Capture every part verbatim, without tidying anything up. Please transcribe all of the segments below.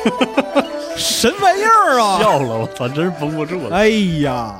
神玩意儿啊！ 笑了，我操，真是绷不住了。 哎呀！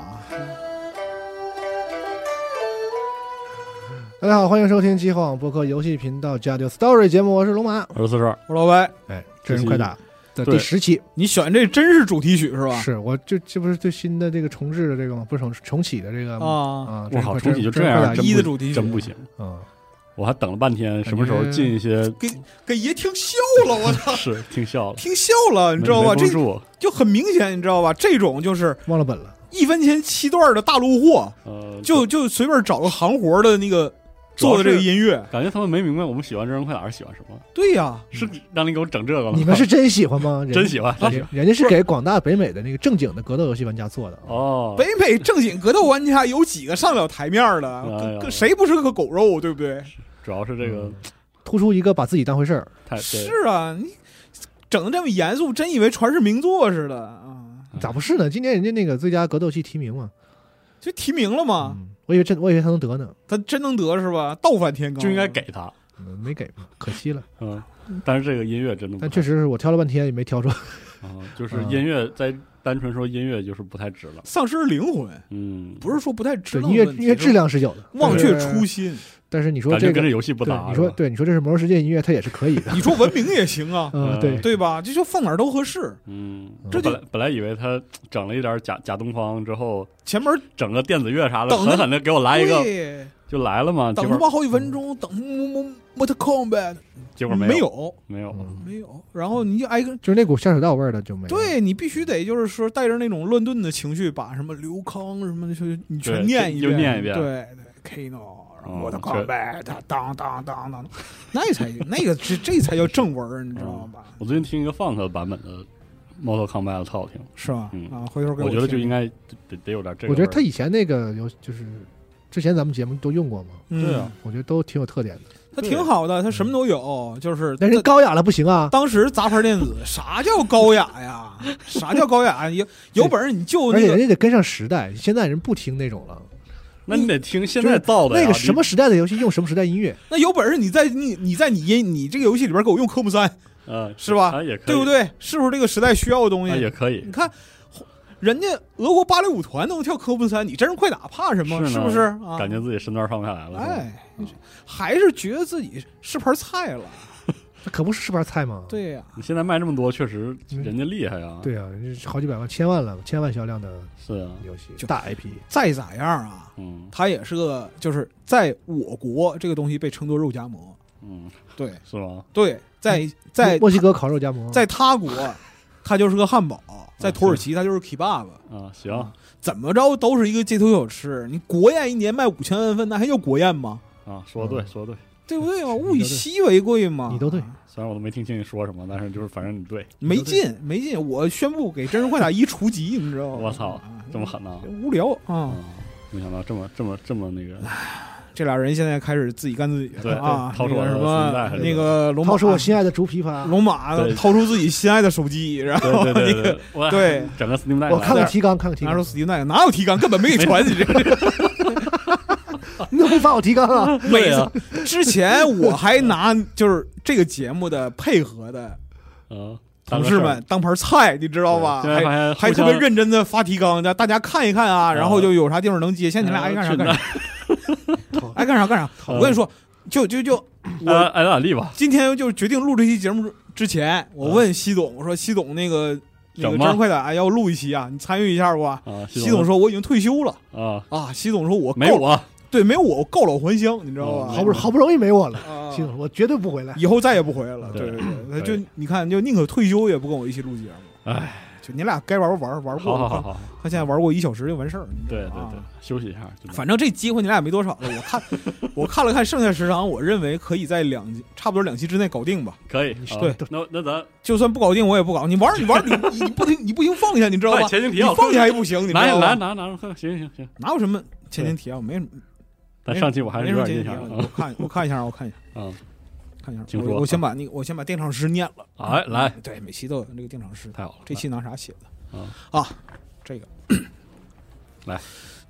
大家好，欢迎收听极客网播客游戏频道加丢 Story 节目，我是龙马， 我是四十二， 我是老白。 哎，真人快打的第十期， 你选这真是主题曲是吧？ 是，我这这不是最新的这个重置的这个吗？不是重重启的这个啊啊！ 我靠，重启就这样， 一的主题曲真不行啊！ 我还等了半天，什么时候进一些给给爷听笑了，我操！ 是听笑了， 听笑了，你知道吧？这就很明显，你知道吧？这种就是忘了本了， 一分钱七段的大陆货， 呃， 就就随便找个行活的那个。做的这个音乐， 感觉他们没明白我们喜欢真人快打是喜欢什么。 对呀， 是让你给我整这个吗？ 你们是真喜欢吗？ 真喜欢， 人家是给广大北美的那个正经的格斗游戏玩家做的哦。 北美正经格斗玩家有几个上了台面的？ 哎、 谁不是个狗肉，对不对？ 主要是这个、嗯、 突出一个把自己当回事儿。 是啊，你整的这么严肃，真以为传世名作似的啊？ 咋不是呢？今年人家那个最佳格斗系提名嘛， 就提名了嘛。 嗯我以为真，我以为他能得呢， 他真能得是吧？倒反天罡就应该给他， 嗯，没给，可惜了。 嗯，但是这个音乐真的， 但确实是我挑了半天也没挑出。 啊，就是音乐在单纯说音乐就是不太值了， 丧失灵魂。 嗯， 不是说不太值， 音乐音乐质量是有的， 忘却初心。 但是你说这个跟这游戏不搭， 你说对，你说这是魔兽世界音乐，它也是可以的。 你说文明也行啊， 嗯，对对吧？这就放哪儿都合适。 嗯，这本来本来以为他整了一点假假东方之后， 前面整个电子乐啥的，狠狠的给我来一个，就来了嘛。 等他妈好几分钟，等 Mortal Kombat， 结果没有， 没有， 没有， 没有。然后你就挨个， 就是那股下水道味儿的就没有。 对你必须得就是说带着那种乱炖的情绪，把什么刘康什么的，你全念一遍， 就念一遍。 对对 ，Kano。我的靠背，他当当当当，那才那个这这才叫正文，你知道吧？ 我最近听一个 Funk 版本的 Mortal Kombat 特好听， 是吧？ 嗯啊，回头给我觉得就应该得得有点这个。 我觉得他以前那个有就是之前咱们节目都用过嘛， 对啊， 我觉得都挺有特点的。 他挺好的，他什么都有，就是但是高雅了不行啊！ 当时杂牌电子啥叫高雅呀？啥叫高雅？有有本事你就而且人家得跟上时代，现在人不听那种了。 那你得听现在造的、 就是、那个什么时代的游戏用什么时代音乐？ 那有本事你在你你在你音你这个游戏里边给我用科目三， 嗯， 是吧？ 啊、也可以对不对？是不是这个时代需要的东西？ 啊、也可以。 你看，人家俄国芭蕾舞团能跳科目三，你真人快打怕什么？ 是, 是不是、啊？ 感觉自己身段放不下来了。 哎，嗯、还是觉得自己是盘菜了。 这可不是是盘菜吗？ 对呀、啊， 你现在卖这么多，确实人家厉害呀、啊。 对啊，好几百万、千万了，千万销量的是啊游戏，就大 I P。 再咋样啊， 嗯， 它也是个，就是在我国这个东西被称作肉夹馍。 嗯， 对， 是吗？ 对，在在墨西哥烤肉夹馍， 在他国它就是个汉堡，在土耳其它就是 kebab 啊。行、 啊，怎么着都是一个街头小吃。你国宴一年卖五千万份，那还叫国宴吗？ 啊，说的对，说的对。 对不对嘛？物以稀为贵嘛， 你都对。 虽然我都没听清你说什么，但是就是反正你对。 没劲，没劲！我宣布给真人快打一除籍，你知道吗？ 我操，这么狠呐、啊！ 无聊啊、 嗯！没想到这么这么这么那个。 这俩人现在开始自己干自己对啊！ 掏出我什么那个龙马， 掏出我心爱的竹琵琶， 龙马掏出自己心爱的手机，然后那个对整个 Steam Deck， 我看看提纲，看看提纲， 拿出 Steam Deck， 哪有提纲？根本没给传你这个。 你怎么不发我提纲啊？ 对啊，之前我还拿就是这个节目的配合的， 嗯， 同事们当盘菜，你知道吧？还还特别认真的发提纲，让大家看一看啊，然后就有啥地方能接。现在你俩爱干啥干啥，爱干啥干啥。我跟你说，就就就我爱咋地吧。 今天就决定录这期节目之前，我问西总，我说西总那个。那个真人快打要录一期啊，你参与一下不？啊，西总说我已经退休了啊啊！西总说我没我， 对，没有我，我告老还乡，你知道吧？ 好不好不容易没我了，西总，我绝对不回来， 以后再也不回来了。对对对，就你看，就宁可退休也不跟我一起录节目。 哎， 就你俩该玩玩玩过， 好好好， 他现在玩过一小时就完事儿。 对对对，休息一下。 反正这机会你俩也没多少了。我看我看了看剩下时长，我认为可以在两差不多两期之内搞定吧。 可以， 对， 那那咱就算不搞定我也不搞。你玩你玩你你不行你不行放下，你知道吧？ 前情提要，放下还不行，你拿拿拿拿，行行行， 哪有什么前情提要？没什么。 但上期我还是有点印象。 我看我看一下，我看一下， 嗯。 看一下， 请说。 我先把那个，我先把定场诗念了。 哎，来， 对，每期都有那个定场诗， 太好了。 这期拿啥写的？ 啊啊，这个来，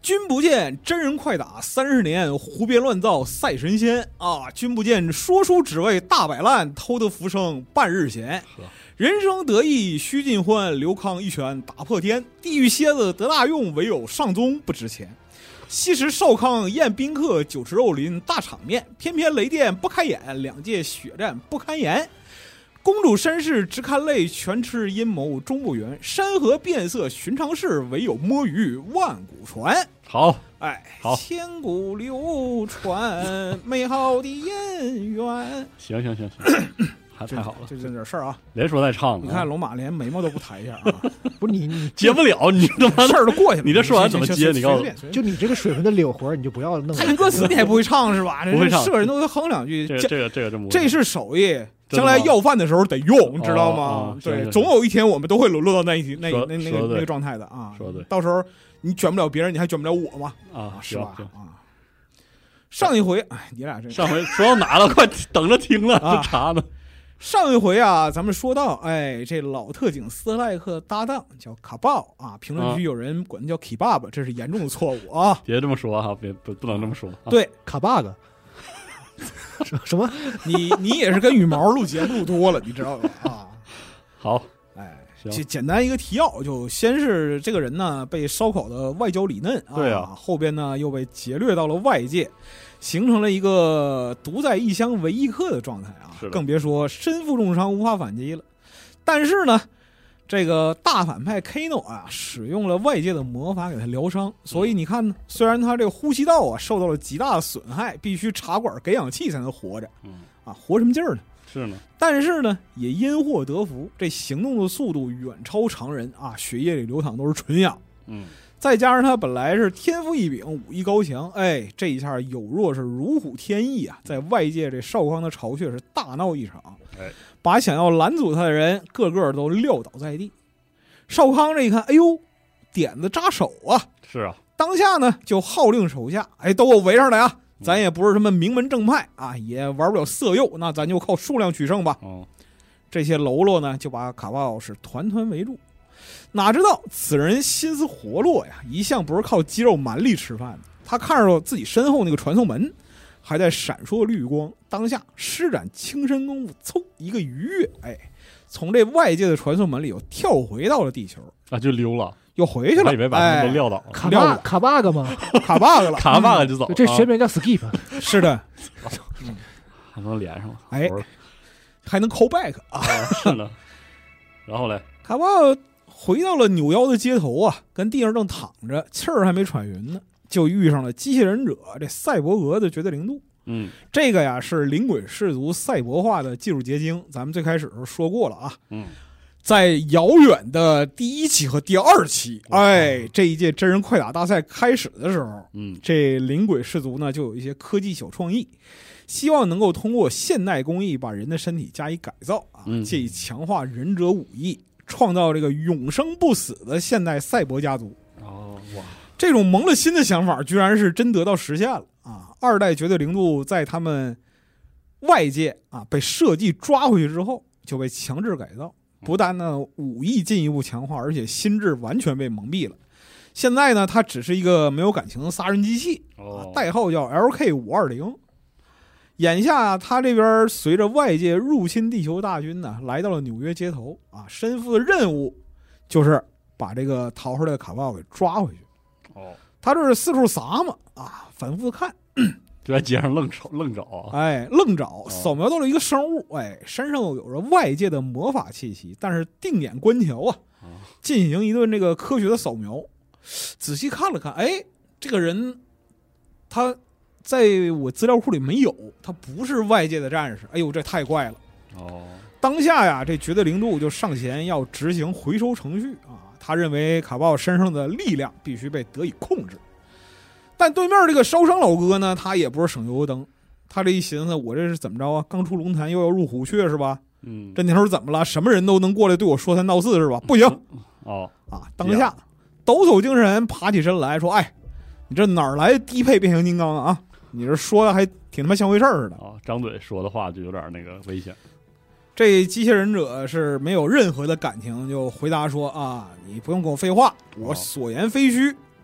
君不见真人快打三十年，胡编乱造赛神仙啊！君不见说书只为大摆烂，偷得浮生半日闲。人生得意须尽欢，刘康一拳打破天。地狱蝎子得大用，唯有上宗不值钱。昔时少康宴宾客，酒池肉林大场面，偏偏雷电不开眼，两界血战不堪言。公主身世直堪泪，全痴阴谋终不圆。山河变色寻常事，唯有摸鱼万古传。 好， 哎， 好， 千古流传美好的姻缘。 行行行行，还太好了， 就这点事儿啊， 连说带唱的。 你看龙马连眉毛都不抬一下啊， 不是你你接不了，你他妈事儿都过去了， 你这说完怎么接？你告诉我， 就你这个水平的柳活，你就不要弄。 看歌词你还不会唱是吧？ 不会唱， 是人都会哼两句。 这这个这个真不会， 这是手艺。将来要饭的时候得用，知道吗？ 哦哦、 对，总有一天我们都会沦落到那一那那那个那个状态的啊。 说对， 到时候你卷不了别人，你还卷不了我嘛？ 啊， 是吧？啊，上一回，哎，你俩这上回说到哪了？快等着听了， 啊、 这查呢。 上一回啊，咱们说到，哎，这老特警斯赖克搭档叫卡鲍啊，评论区有人管他叫 Kebab， 这是严重的错误啊！ 别这么说哈、啊，别不不能这么说。啊、 对， 卡 bug。什么？ 你你也是跟羽毛录节目录多了，你知道吧？啊， 好， 哎， 行， 简单一个提要，就先是这个人呢被烧烤的外焦里嫩， 对啊， 后边呢又被劫掠到了外界，形成了一个独在异乡为异客的状态啊，更别说身负重伤无法反击了。但是呢，这个大反派 Kano 啊，使用了外界的魔法给他疗伤，所以你看呢，虽然他这个呼吸道啊受到了极大的损害，必须插管给氧气才能活着， 嗯啊，活什么劲儿呢？ 是呢， 但是呢，也因祸得福，这行动的速度远超常人啊，血液里流淌都是纯氧， 嗯， 再加上他本来是天赋异禀，武艺高强，哎，这一下有若是如虎添翼啊，在外界这少康的巢穴是大闹一场， 哎。 把想要拦阻他的人个个都撂倒在地。少康这一看，哎呦，点子扎手啊！ 是啊， 当下呢就号令手下，哎，都给我围上来啊！咱也不是什么名门正派啊，也玩不了色诱，那咱就靠数量取胜吧。 哦， 这些喽啰呢就把卡巴奥是团团围住。哪知道此人心思活络呀，一向不是靠肌肉蛮力吃饭的。他看着自己身后那个传送门还在闪烁绿光，当下施展轻身功夫，嗖一个鱼跃，哎，从这外界的传送门里又跳回到了地球啊，就溜了， 又回去了。 我以为把他们都撂倒了， 哎、 卡 bug 卡 bug 吗？ 卡 bug 了， 卡 bug 就走了。 这学名叫 skip， 是的， 嗯、还能连上了， 哎，还能 call back 啊， 是的。然后嘞， 卡 bug 回到了扭腰的街头啊，跟地上正躺着，气儿还没喘匀呢。就遇上了机械忍者这赛博格的绝对零度， 嗯， 这个呀是灵鬼氏族赛博化的技术结晶，咱们最开始的时候说过了啊， 嗯， 在遥远的第一期和第二期，哎，这一届真人快打大赛开始的时候， 嗯， 这灵鬼氏族呢就有一些科技小创意，希望能够通过现代工艺把人的身体加以改造啊， 嗯、 借以强化忍者武艺，创造这个永生不死的现代赛博家族。 哦，哇！ 这种蒙了心的想法居然是真得到实现了啊！二代绝对零度在他们外界啊被设计抓回去之后就被强制改造，不但呢武艺进一步强化，而且心智完全被蒙蔽了。现在呢他只是一个没有感情的杀人机器， 哦、 代号叫 L K 五二零。眼下他这边随着外界入侵地球大军呢来到了纽约街头啊，身负的任务就是把这个逃出来的卡巴奥给抓回去。 哦， 他这是四处撒嘛啊，反复看， 就在街上愣找愣找啊， 哎，愣找，扫描到了一个生物，哎，身上有着外界的魔法气息，但是定眼观瞧啊，进行一顿这个科学的扫描，仔细看了看，哎，这个人他在我资料库里没有，他不是外界的战士，哎呦，这太怪了。 哦， 当下呀，这绝对零度就上前要执行回收程序啊。他认为卡巴奥身上的力量必须被得以控制，但对面这个烧伤老哥呢，他也不是省油灯，他这一寻思，我这是怎么着啊？刚出龙潭又要入虎穴是吧？ 嗯， 这年头怎么了？什么人都能过来对我说三道四是吧？不行， 哦啊！当下抖擞精神，爬起身来说：“哎，你这哪儿来低配变形金刚啊？你这说的还挺他妈像回事儿似的。” 啊，张嘴说的话就有点那个危险。 这机械忍者是没有任何的感情，就回答说啊，你不用跟我废话，我所言非虚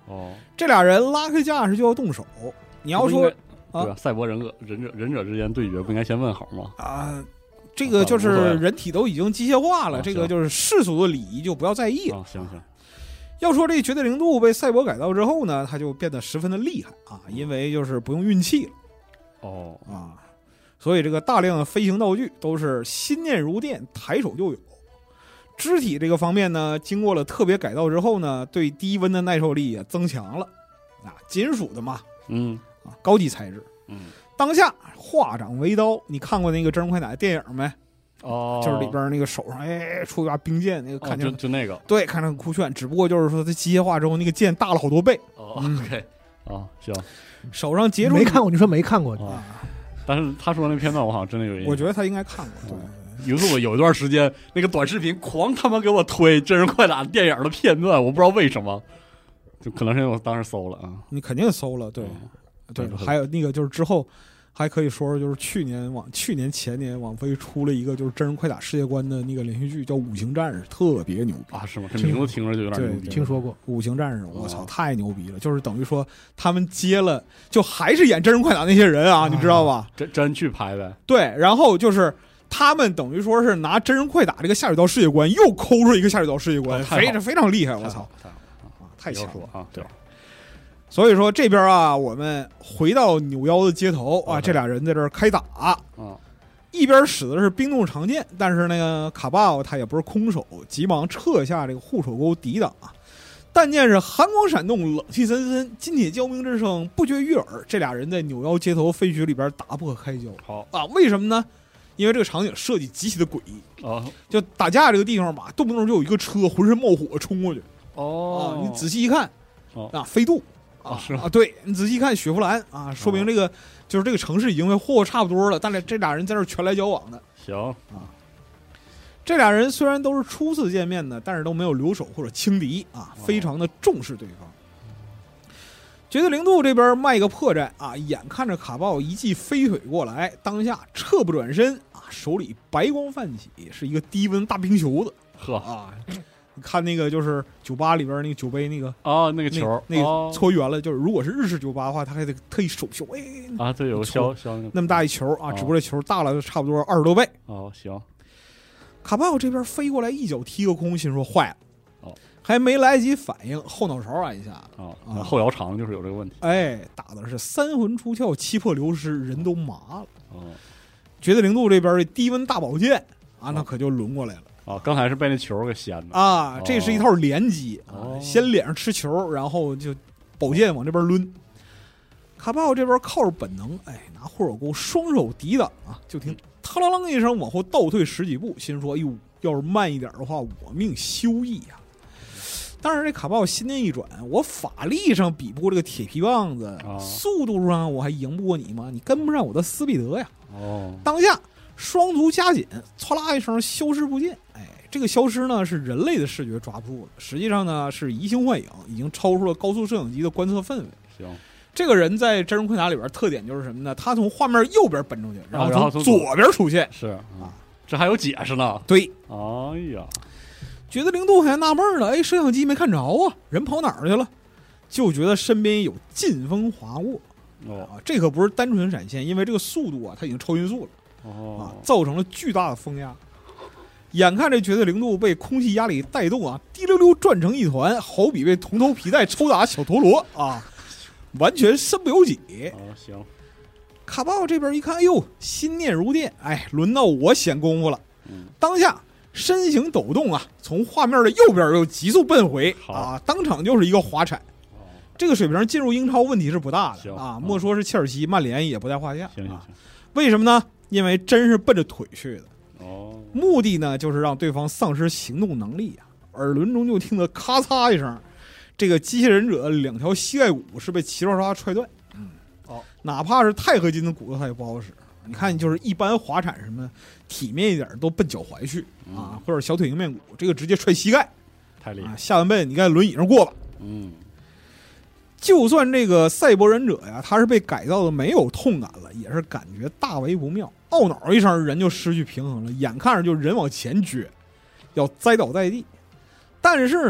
哦， 这俩人拉开架势就要动手。你要说对吧？赛博忍者忍者忍者之间对决，不应该先问好吗？ 啊，这个就是人体都已经机械化了， 啊、 这个就是世俗的礼仪，就不要在意了。 啊、行行。 要说这绝对零度被赛博改造之后呢，他就变得十分的厉害啊，因为就是不用运气了。 哦啊，所以这个大量的飞行道具都是心念如电，抬手就有。肢体这个方面呢，经过了特别改造之后呢，对低温的耐受力也增强了。啊，金属的嘛， 嗯啊，高级材质。 嗯， 当下化掌为刀，你看过那个真人快打的电影没？ 哦， 就是里边那个手上哎出一把冰剑，那个看起来、 哦、就就那个， 对，看着很酷炫。只不过就是说它机械化之后，那个剑大了好多倍。 哦、嗯、，OK， 啊，行。 手上结出没看过，你说没看过啊？但是他说那片段我好像真的有印象。 我觉得他应该看过。对。 YouTube有一段时间，那个短视频狂他妈给我推真人快打电影的片段，我不知道为什么，就可能是因为我当时搜了啊。 你肯定搜了，对，嗯、对。还有那个就是之后还可以说说，就是去年网去年前年网飞出了一个就是真人快打世界观的那个连续剧，叫《五行战士》，特别牛逼啊！是吗？这名字听着就有点牛逼。 听说过《 五行战士》，我操，太牛逼了！就是等于说他们接了，就还是演真人快打那些人啊，啊你知道吧？ 真真去拍呗。 对，然后就是他们等于说是拿真人快打这个下水道世界观又抠出一个下水道世界观，非常非常厉害，我操，太强了啊！对。 所以说这边啊，我们回到扭腰的街头啊，这俩人在这儿开打啊，一边使的是冰冻长剑，但是那个卡巴奥他也不是空手，急忙撤下这个护手钩抵挡啊。但见是寒光闪动，冷气森森，金铁交鸣之声不绝于耳。这俩人在扭腰街头废墟里边打不可开交。 好啊，为什么呢？因为这个场景设计极其的诡异啊， 就打架这个地方吧，动不动就有一个车浑身冒火冲过去。 哦， 啊，你仔细一看， 哦、 啊，飞渡。 啊是啊，对你仔细看雪佛兰啊，说明这个、哦、就是这个城市已经被霍霍差不多了，但是这俩人在这拳来脚往的。 行啊，这俩人虽然都是初次见面的，但是都没有留手或者轻敌啊，非常的重视对方。哦、绝对零度这边卖个破绽啊，眼看着卡鲍一记飞腿过来，当下撤不转身啊，手里白光泛起，是一个低温大冰球子。 呵啊。看那个就是酒吧里边那个酒杯那个啊，那个球那个搓圆了，就是如果是日式酒吧的话，他还得特意手球哎啊，对，有削削那么大一球啊，只不过这球大了差不多二十多倍。 哦，行。 卡巴奥这边飞过来一脚踢个空，心说坏了， 哦， 还没来得及反应，后脑勺按一下啊，啊后摇长就是有这个问题。 哎，打的是三魂出窍，七魄流失，人都麻了。 哦， 绝对零度这边这低温大宝剑啊，那可就轮过来了。 啊，刚才是被那球给掀的啊，这是一套连击哦、 啊，先脸上吃球，然后就宝剑往这边抡。卡巴奥这边靠着本能，哎，拿护手钩双手抵挡啊，就听啪啦啷一声往后倒退十几步，心说：“哎呦，要是慢一点的话，我命休矣呀！”但是这卡巴奥心念一转，我法力上比不过这个铁皮棒子， 啊、 速度上我还赢不过你吗？你跟不上我的斯必德呀！ 哦， 当下。双足加紧，唰啦一声消失不见。哎，这个消失呢是人类的视觉抓不住了，实际上呢是移形换影，已经超出了高速摄影机的观测氛围。 行，这个人在真人快打里边特点就是什么呢？他从画面右边奔出去，然后从左边出现。 啊、是啊，这还有解释呢。 对， 哎呀， 觉得零度还纳闷了，哎，摄像机没看着啊，人跑哪儿去了？就觉得身边有劲风划过。 哦， 啊，这可不是单纯闪现，因为这个速度啊，它已经超音速了。 哦、 啊，造成了巨大的风压，眼看这绝对零度被空气压力带动啊，滴溜溜转成一团，好比被铜头皮带抽打小陀螺啊，完全身不由己。 哦，行。 卡巴奥这边一看，哎呦，心念如电，哎，轮到我显功夫了。 嗯， 当下身形抖动啊，从画面的右边又急速奔回啊，当场就是一个滑铲。 哦， 这个水平进入英超问题是不大的啊， 嗯、 莫说是切尔西、曼联也不在话下。 行行行， 为什么呢？因为真是奔着腿去的， 哦， 目的呢就是让对方丧失行动能力啊。耳轮中就听得咔嚓一声，这个机器人者两条膝盖骨是被齐刷刷踹断。嗯， 哦， 哪怕是钛合金的骨头它也不好使。你看，就是一般滑铲什么体面一点都奔脚踝去、 嗯、 啊，或者小腿迎面骨，这个直接踹膝盖， 太厉害、 啊。下半辈你在轮椅上过吧。 嗯。 就算这个赛博忍者呀，他是被改造的没有痛感了，也是感觉大为不妙，懊恼一声，人就失去平衡了，眼看着就人往前撅，要栽倒在地。但是呢，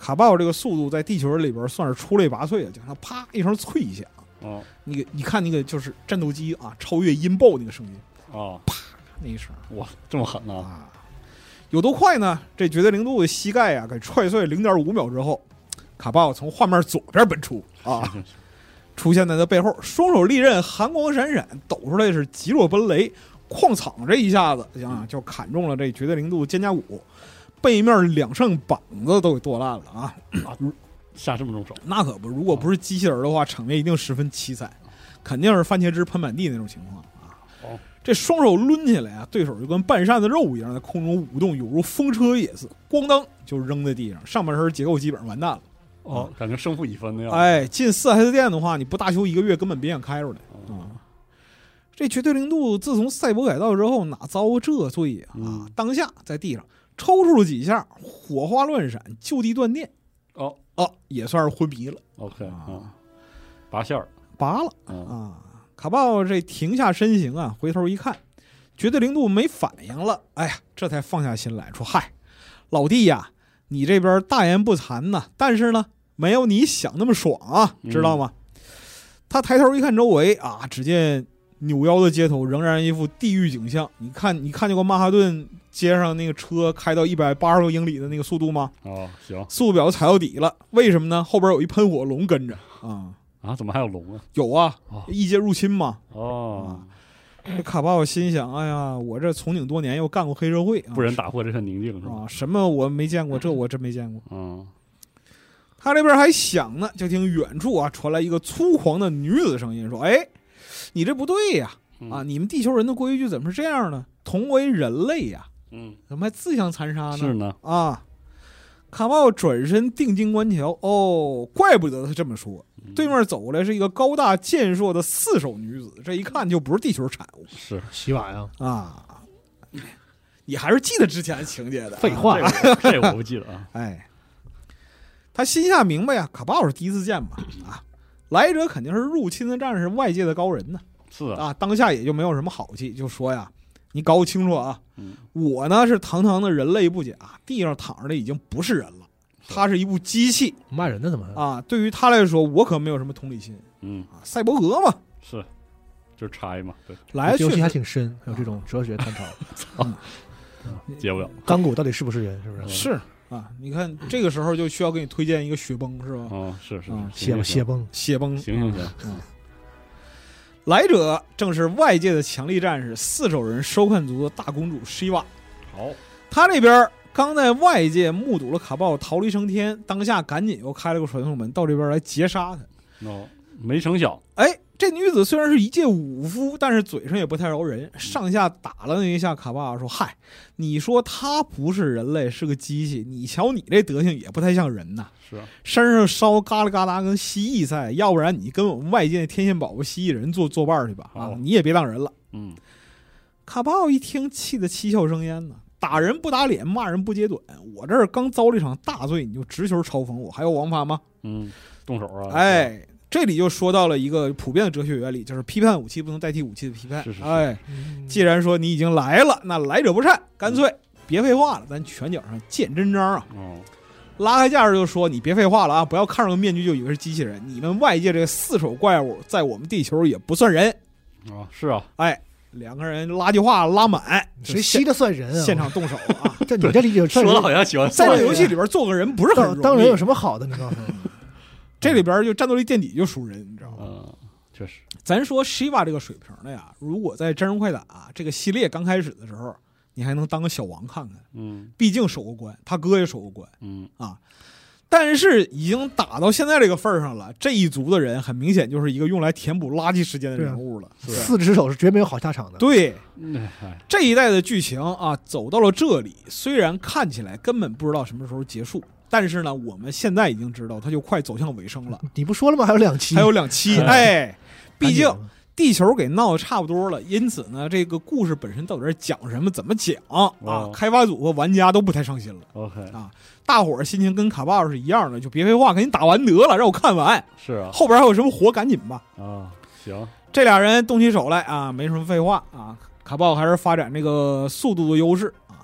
卡鲍这个速度在地球里边算是出类拔萃的，就像啪一声脆响。 哦， 那个你看那个就是战斗机啊，超越音爆那个声音， 哦， 啪那一声， 哇，这么狠呢、啊！ 啊，有多快呢？这绝对零度的膝盖啊，给踹碎零点五秒之后，卡鲍从画面左边奔出啊，出现在他背后，双手利刃，寒光闪闪，抖出来是极若奔雷，哐场这一下子啊，就砍中了这绝对零度肩胛骨，背面两扇膀子都给剁烂了啊！ 啊下这么重手， 那可不，如果不是机器人的话，场面一定十分凄惨，肯定是番茄汁喷满地那种情况啊！ 哦， 这双手抡起来啊，对手就跟半扇子肉一样，在空中舞动，有如风车也似，咣当就扔在地上，上半身结构基本上完蛋了。 哦，感觉胜负已分的样子。 哎，进四 S 店的话，你不大修一个月，根本别想开出来啊、 哦！ 这绝对零度自从赛博改造之后，哪遭过这罪啊？ 嗯啊当下在地上抽搐了几下，火花乱闪，就地断电。 哦哦，也算是昏迷了。 ，OK 啊、 啊， 拔线儿， 拔了、 嗯、 啊！卡鲍这停下身形啊，回头一看，绝对零度没反应了。哎呀，这才放下心来说：“嗨，老弟呀，你这边大言不惭呐，但是呢，没有你想那么爽啊，知道吗？”嗯、他抬头一看周围啊，只见扭腰的街头仍然一副地狱景象。你看，你看见过曼哈顿街上那个车开到一百八十多英里的那个速度吗？ 哦，行， 速度表踩到底了。为什么呢？后边有一喷火龙跟着啊。 啊，怎么还有龙啊？ 有啊， 哦、 异界入侵嘛。 哦， 这、啊、卡鲍心想：哎呀，我这从警多年，又干过黑社会， 不忍打破这片宁静是吧？ 啊，什么我没见过，这我真没见过。 嗯， 他这边还想呢，就听远处啊传来一个粗犷的女子声音，说：“哎，你这不对呀！啊，你们地球人的规矩怎么是这样呢？同为人类呀， 嗯， 怎么还自相残杀呢？ 是呢， 啊。”卡鲍转身定睛观瞧，哦，怪不得他这么说。对面走过来是一个高大健硕的四手女子，这一看就不是地球产物， 是洗碗呀啊！你还是记得之前的情节的？ 废话， 啊、这, 这我不记得啊。 哎，他心下明白呀，卡鲍是第一次见嘛，啊，来者肯定是入侵的战士，外界的高人呢。 是啊， 啊，当下也就没有什么好气，就说呀。你搞不清楚啊！ 嗯、 我呢是堂堂的人类不假，地上躺着的已经不是人了，他是一部机器。 骂人的怎么啊？对于他来说，我可没有什么同理心。 嗯啊，赛博格嘛， 是，就是拆嘛，对。 来， 游戏还挺深，有这种哲学探讨。 操、嗯，接不了。 钢骨到底是不是人？是不是？ 是啊，你看这个时候就需要给你推荐一个雪崩，是吧？ 哦，是是， 血血崩， 血崩， 行行行。 嗯。来者正是外界的强力战士四手人收看族的大公主希瓦。 好， 他这边刚在外界目睹了卡鲍逃离升天，当下赶紧又开了个传送门到这边来截杀他。 哦，没成想， 哎，这女子虽然是一介武夫，但是嘴上也不太饶人，上下打了那一下卡鲍，说：“嗨，你说他不是人类，是个机器，你瞧你这德行也不太像人呐。 是啊， 身上烧嘎啦嘎啦跟蜥蜴赛，要不然你跟我们外界的天线宝宝蜥蜴人做作伴去吧啊，你也别当人了。” 嗯， 卡鲍一听，气得七窍生烟呢。打人不打脸，骂人不揭短，我这儿刚遭了一场大罪，你就直球嘲讽我，还有王法吗？ 嗯，动手啊！ 哎，这里就说到了一个普遍的哲学原理，就是批判武器不能代替武器的批判。 是是是哎，既然说你已经来了，那来者不善，干脆别废话了，咱拳脚上见真章啊！ 哦， 拉开架势就说：“你别废话了啊，不要看上个面具就以为是机器人。你们外界这四手怪物，在我们地球也不算人。” 啊，是啊， 哎。两个人拉句话拉满， 谁吸的算人啊？ 现场动手啊！ 这你这理解说的好像喜欢在这游戏里边做个人不是很容易。 当人有什么好的？你告诉我， 这里边就战斗力垫底就输人，你知道吗？ 嗯，确实。 咱说 Shiva 这个水平的呀，如果在真人快打这个系列刚开始的时候，你还能当个小王看看。 嗯， 毕竟守过关，他哥也守过关。 嗯啊。但是已经打到现在这个份上了，这一族的人很明显就是一个用来填补垃圾时间的人物了。 啊、四只手是绝没有好下场的。 对，这一代的剧情啊，走到了这里，虽然看起来根本不知道什么时候结束，但是呢，我们现在已经知道它就快走向尾声了。 你不说了吗？还有两期， 还有两期，哎，毕竟地球给闹得差不多了，因此呢，这个故事本身到底是讲什么、怎么讲啊？ 哦、 开发组和玩家都不太上心了。 OK 啊。大伙儿心情跟卡鲍是一样的，就别废话，赶紧打完得了，让我看完。 是啊， 后边还有什么活，赶紧吧。 啊，行， 这俩人动起手来啊，没什么废话啊。卡鲍还是发展这个速度的优势啊，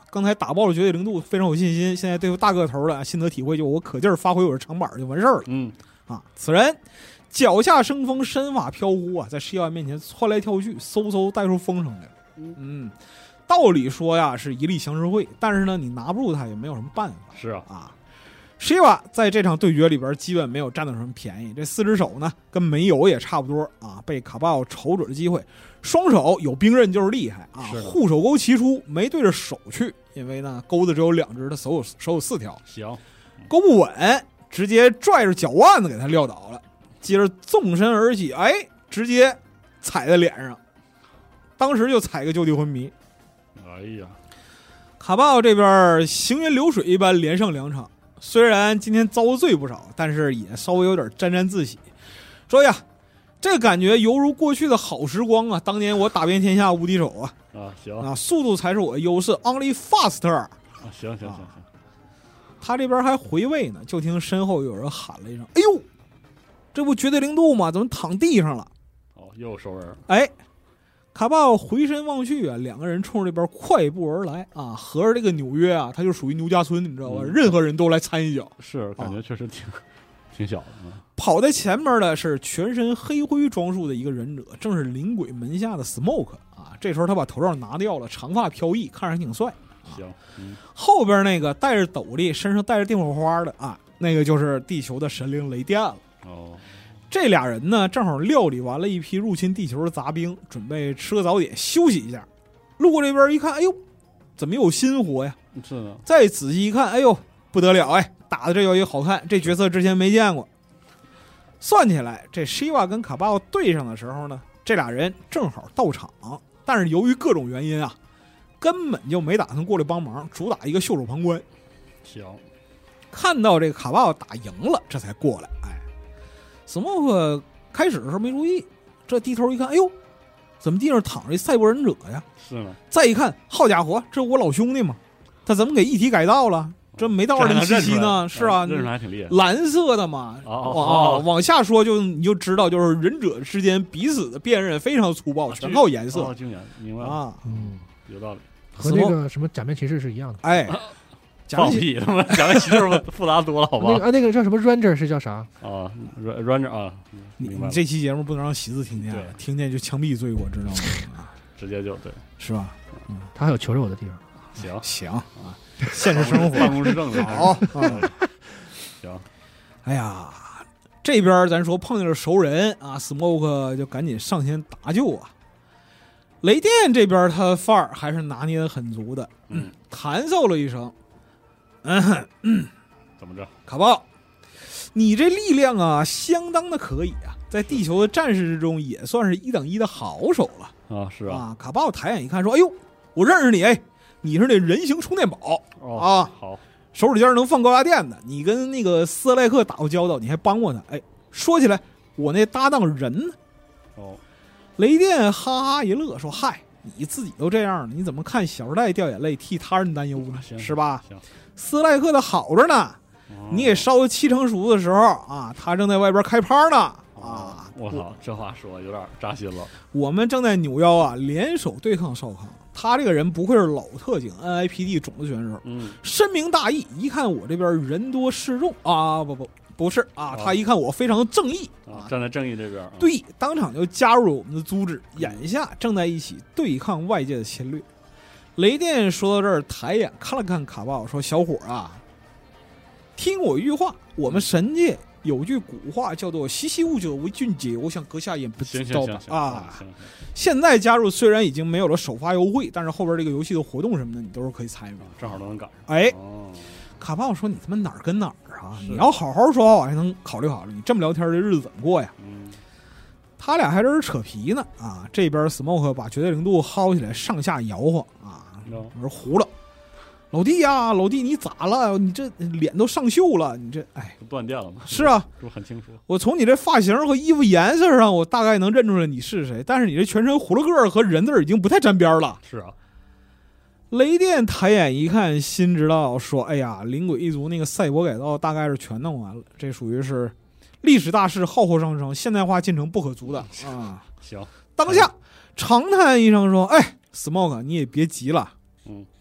刚才打爆了绝对零度，非常有信心。现在对付大个头的，心得体会就我可劲儿发挥我的长板就完事儿了。 嗯啊，此人脚下生风，身法飘忽啊，在十一万面前窜来跳去，嗖嗖带出风声来了。嗯，道理说呀是一力降十会，但是呢你拿不住他也没有什么办法。 是啊啊。Shiva 在这场对决里边基本没有占到什么便宜，这四只手呢跟没有也差不多啊，被卡巴奥瞅准了机会，双手有兵刃就是厉害啊，护手钩齐出，没对着手去，因为呢钩子只有两只，他手有手有四条， 行， 钩不稳，直接拽着脚腕子给他撂倒了，接着纵身而起，哎，直接踩在脸上，当时就踩个就地昏迷。 哎呀， 卡巴奥这边行云流水一般连胜两场。虽然今天遭罪不少，但是也稍微有点沾沾自喜，说呀，这感觉犹如过去的好时光啊！当年我打遍天下无敌手啊！ 啊，行啊，速度才是我的优势 ，only faster 啊！ 行行行行， 他这边还回味呢，就听身后有人喊了一声：“哎呦，这不绝对零度吗？怎么躺地上了？” 哦，又有熟人。 哎，卡巴奥回身望去啊，两个人冲着这边快步而来啊！合着这个纽约啊，它就属于牛家村，你知道吧？嗯、任何人都来掺一脚， 是感觉确实挺、啊、挺小的。 跑在前面的是全身黑灰装束的一个忍者，正是灵鬼门下的 Smoke 啊。这时候他把头罩拿掉了，长发飘逸，看着还挺帅。 行、嗯， 后边那个戴着斗笠，身上带着电火花的啊，那个就是地球的神灵雷电了。 哦。 这俩人呢，正好料理完了一批入侵地球的杂兵，准备吃个早点休息一下。路过这边一看，哎呦，怎么有新活呀？ 是的。 再仔细一看，哎呦，不得了，哎，打的这要也好看，这角色之前没见过。算起来，这 Shiva 跟卡巴奥对上的时候呢，这俩人正好到场，但是由于各种原因啊，根本就没打算过来帮忙，主打一个袖手旁观。 行。 看到这个卡巴奥打赢了，这才过来。哎。Smoke 开始的时候没注意，这低头一看，哎呦，怎么地上躺着一赛博忍者呀？ 是吗？ 再一看，好家伙，这我老兄弟嘛，他怎么给一体改造了？这没到二零七七呢？是啊， 认出来还挺厉害， 蓝色的嘛。 哦哦哦，往下说就你就知道，就是忍者之间彼此的辨认非常粗暴，全靠颜色。 哦，经典，明白了啊，嗯，有道理， 和那个什么假面骑士是一样的。 哎。 放屁！他妈假面骑士复杂多了，好吧？ 那个啊，那个叫什么 Ranger 是叫啥？ 啊 ，Ranger 啊， 你你这期节目不能让喜子听见，听见就枪毙罪过，知道吗？ 直接就对， 是吧？ 嗯，他还有求着我的地方。 行行啊，现实生活办公室政治好。 行， 哎呀，这边咱说碰见了熟人啊 ，Smoke 就赶紧上前搭救啊。雷电这边他范儿还是拿捏的很足的，嗯，弹奏了一声。嗯嗯， 怎么着？ 卡巴奥，你这力量啊，相当的可以啊，在地球的战士之中也算是一等一的好手了啊！是啊， 啊卡巴奥抬眼一看，说：“哎呦，我认识你，哎，你是那人形充电宝、 哦、 啊， 好， 手指尖能放高压电的，你跟那个斯莱克打过交道，你还帮过他。哎，说起来，我那搭档人呢？” 哦， 雷电哈哈一乐，说：“嗨，你自己都这样了，你怎么看小时代掉眼泪，替他人担忧呢？是吧？”斯莱克的好着呢，你给烧七成熟的时候啊，他正在外边开趴呢啊！ 我操，这话说有点扎心了。 我们正在扭腰啊，联手对抗少康。他这个人不愧是老特警 N I P D 种子选手， 嗯， 深明大义。一看我这边人多势众啊，不不不是啊，他一看我非常的正义啊，站在正义这边，啊、 对，当场就加入了我们的组织，眼下正在一起对抗外界的侵略。雷电说到这儿，抬眼看了看卡巴奥，说：“小伙啊，听我一句话，我们神界有句古话叫做‘习习勿者为俊杰’，我想阁下也不知道吧？啊，现在加入虽然已经没有了首发优惠，但是后边这个游戏的活动什么的，你都是可以参与的， 正好都能赶上。 哎， 哦、 卡巴奥说：‘你他妈哪儿跟哪儿啊？你要好好说话，我还能考虑考虑。你这么聊天的日子怎么过呀？’嗯。”他俩还在这扯皮呢啊！这边 Smoke 把绝对零度薅起来，上下摇晃啊！我说糊了，老弟呀、啊，老弟你咋了？你这脸都上锈了，你这哎， 断电了吗？ 是啊， 是不是很清楚？ 我从你这发型和衣服颜色上，我大概能认出来你是谁，但是你这全身葫芦个和人字已经不太沾边了。 是啊， 雷电抬眼一看，心知道说：“哎呀，灵鬼一族那个赛博改造大概是全弄完了，这属于是。”历史大势浩浩汤汤，现代化进程不可阻挡啊！ 行， 当下长叹一声说：“哎 ，Smoke， 你也别急了。” 嗯，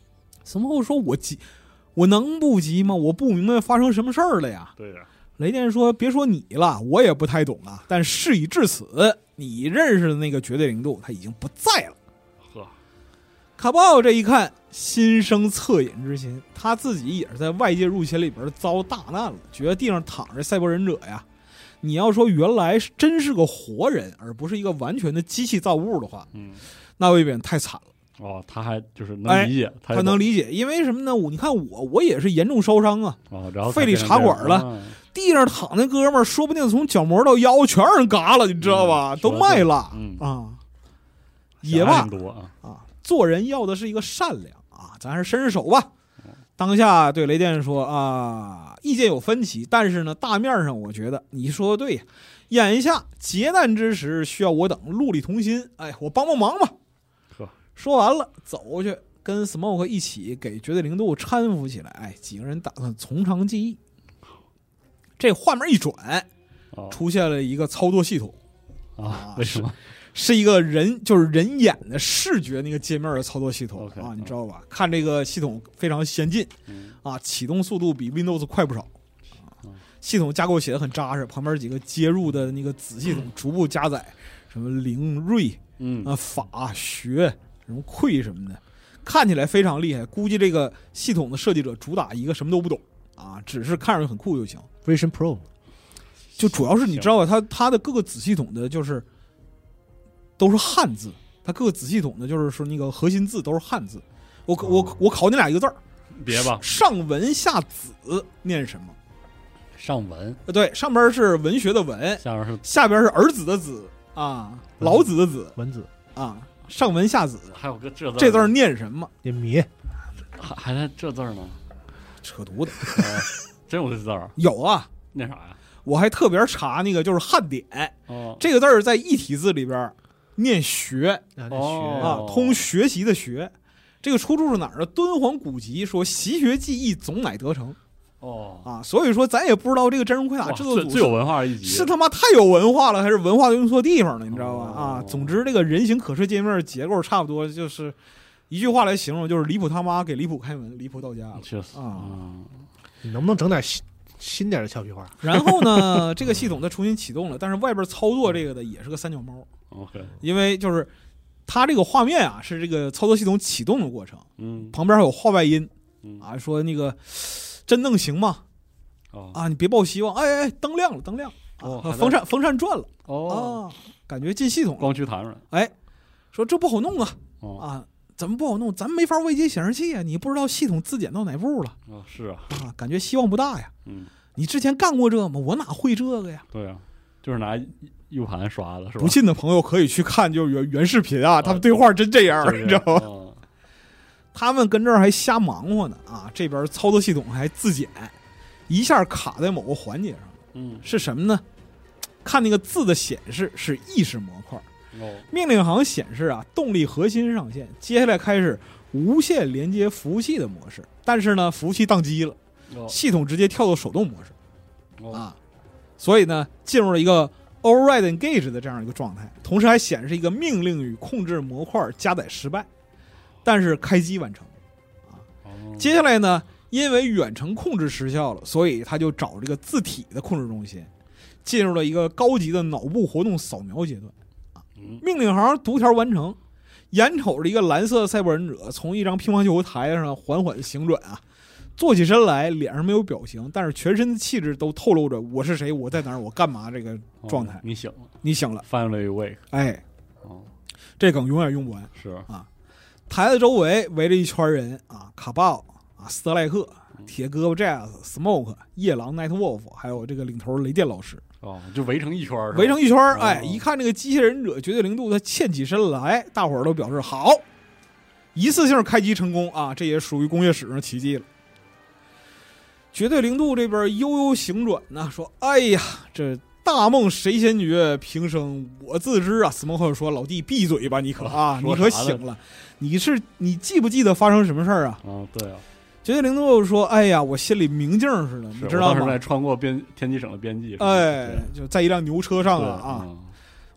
斯莫克说：“我急，我能不急吗？我不明白发生什么事儿了呀。” 对呀。 雷电说：“别说你了，我也不太懂啊。但事已至此，你认识的那个绝对零度他已经不在了。” 呵， 卡鲍这一看，心生恻隐之心，他自己也是在外界入侵里边遭大难了，觉得地上躺着赛博忍者呀。你要说原来是真是个活人，而不是一个完全的机器造物的话， 嗯， 那未免太惨了。 哦，他还就是能理解， 哎、 他他能理解，因为什么呢？我你看我，我也是严重烧伤啊， 哦，然后肺里插管了。 啊地上躺那哥们儿，说不定从角膜到腰全让人嘎了，你知道吧？ 嗯、 都卖了、 嗯、 啊！也罢多啊啊，做人要的是一个善良啊，咱还是伸伸手吧。嗯、当下对雷电说啊，意见有分歧，但是呢，大面上我觉得你说的对呀。眼下劫难之时，需要我等戮力同心，哎，我帮帮忙吧。说完了，走过去跟 Smoke 一起给绝对零度搀扶起来。哎，几个人打算从长计议。这画面一转，出现了一个操作系统啊？为什么？ 是一个人，就是人眼的视觉那个界面的操作系统、 okay, 啊，你知道吧？看这个系统非常先进、 嗯、 啊，启动速度比 Windows 快不少、啊嗯、系统架构写的很扎实，旁边几个接入的那个子系统逐步加载，什么灵锐、 嗯啊法学、什么溃什么的，看起来非常厉害。估计这个系统的设计者主打一个什么都不懂啊，只是看上去很酷就行。 Vision Pro 就主要是你知道吧，它它的各个子系统的就是都是汉字，它各个子系统的就是说那个核心字都是汉字。我我我考你俩一个字儿， 别吧， 上文下子念什么？ 上文， 对，上边是文学的文， 下边是下边是儿子的子啊，老子的子， 文子啊，上文下子。 还有个这字， 这字念什么？ 念迷， 还还在这字呢？ 扯犊子。 真有这字儿？ 有啊， 念啥呀？ 我还特别查那个，就是汉典， 哦， 这个字儿在异体字里边念学， 哦、 啊，通学习的学。这个出处是哪儿呢？敦煌古籍说习学技艺总乃得成。 哦啊，所以说咱也不知道这个真人快打制作组最有文化的一集是他妈太有文化了，还是文化用错地方了？你知道吧？哦、啊，总之这个人形可视界面结构差不多，就是一句话来形容，就是离谱他妈给离谱开门，离谱到家了。 确实啊。 嗯你能不能整点新新点的俏皮话？ 然后呢，这个系统它重新启动了，但是外边操作这个的也是个三脚猫。 OK， 因为就是它这个画面啊，是这个操作系统启动的过程， 嗯， 旁边还有话外音， 嗯啊，说那个真弄行吗？ 哦、 啊，你别抱希望，哎哎，灯亮了，灯亮了， 哦， 啊、风扇风扇转了， 哦， 啊，感觉进系统了， 光驱弹出来， 哎，说这不好弄啊， 哦、 啊。怎么不好弄？咱没法外接显示器啊！你不知道系统自检到哪步了？ 哦，是啊， 啊，感觉希望不大呀。 嗯， 你之前干过这吗？我哪会这个呀？ 对啊，就是拿 U 盘刷的，是吧？ 不信的朋友可以去看，就是原原视频啊，他们对话真这样，你知道吗？ 哦、 他们跟这儿还瞎忙活呢啊！这边操作系统还自检，一下卡在某个环节上。 嗯， 是什么呢？看那个字的显示是意识模块。 哦、 命令行显示啊，动力核心上线，接下来开始无线连接服务器的模式，但是呢，服务器宕机了， 哦、 系统直接跳到手动模式， 哦、 啊，所以呢，进入了一个 override engage 的这样一个状态，同时还显示一个命令与控制模块加载失败，但是开机完成，啊， 哦、 接下来呢，因为远程控制失效了，所以他就找这个字体的控制中心，进入了一个高级的脑部活动扫描阶段。命令行读条完成，眼瞅着一个蓝色赛博忍者从一张乒乓球台上缓缓行转啊，坐起身来，脸上没有表情，但是全身的气质都透露着我是谁，我在哪儿，我干嘛这个状态。 哦、你醒了， 你醒了 ，Finally awake。 哎， 哦， 这梗永远用不完。 是啊，台子周围围着一圈人啊，卡鲍啊，斯特赖克、铁胳膊 Jazz、Smoke、夜郎 Nightwolf， 还有这个领头雷电老师。 哦，就围成一圈， 围成一圈， 哦、 哎，一看这个机械忍者绝对零度，他欠起身来，大伙儿都表示好，一次性开机成功啊，这也属于工业史上奇迹了。绝对零度这边悠悠醒转呢，说：“哎呀，这大梦谁先觉？平生我自知啊。”斯莫克说：“老弟，闭嘴吧，你可啊，你可醒了，你是你记不记得发生什么事儿啊？” 啊，对啊。 绝对零度说：“哎呀，我心里明镜似的，你知道吗？ 在穿过边天际省的边际， 哎，就在一辆牛车上啊啊！ 嗯、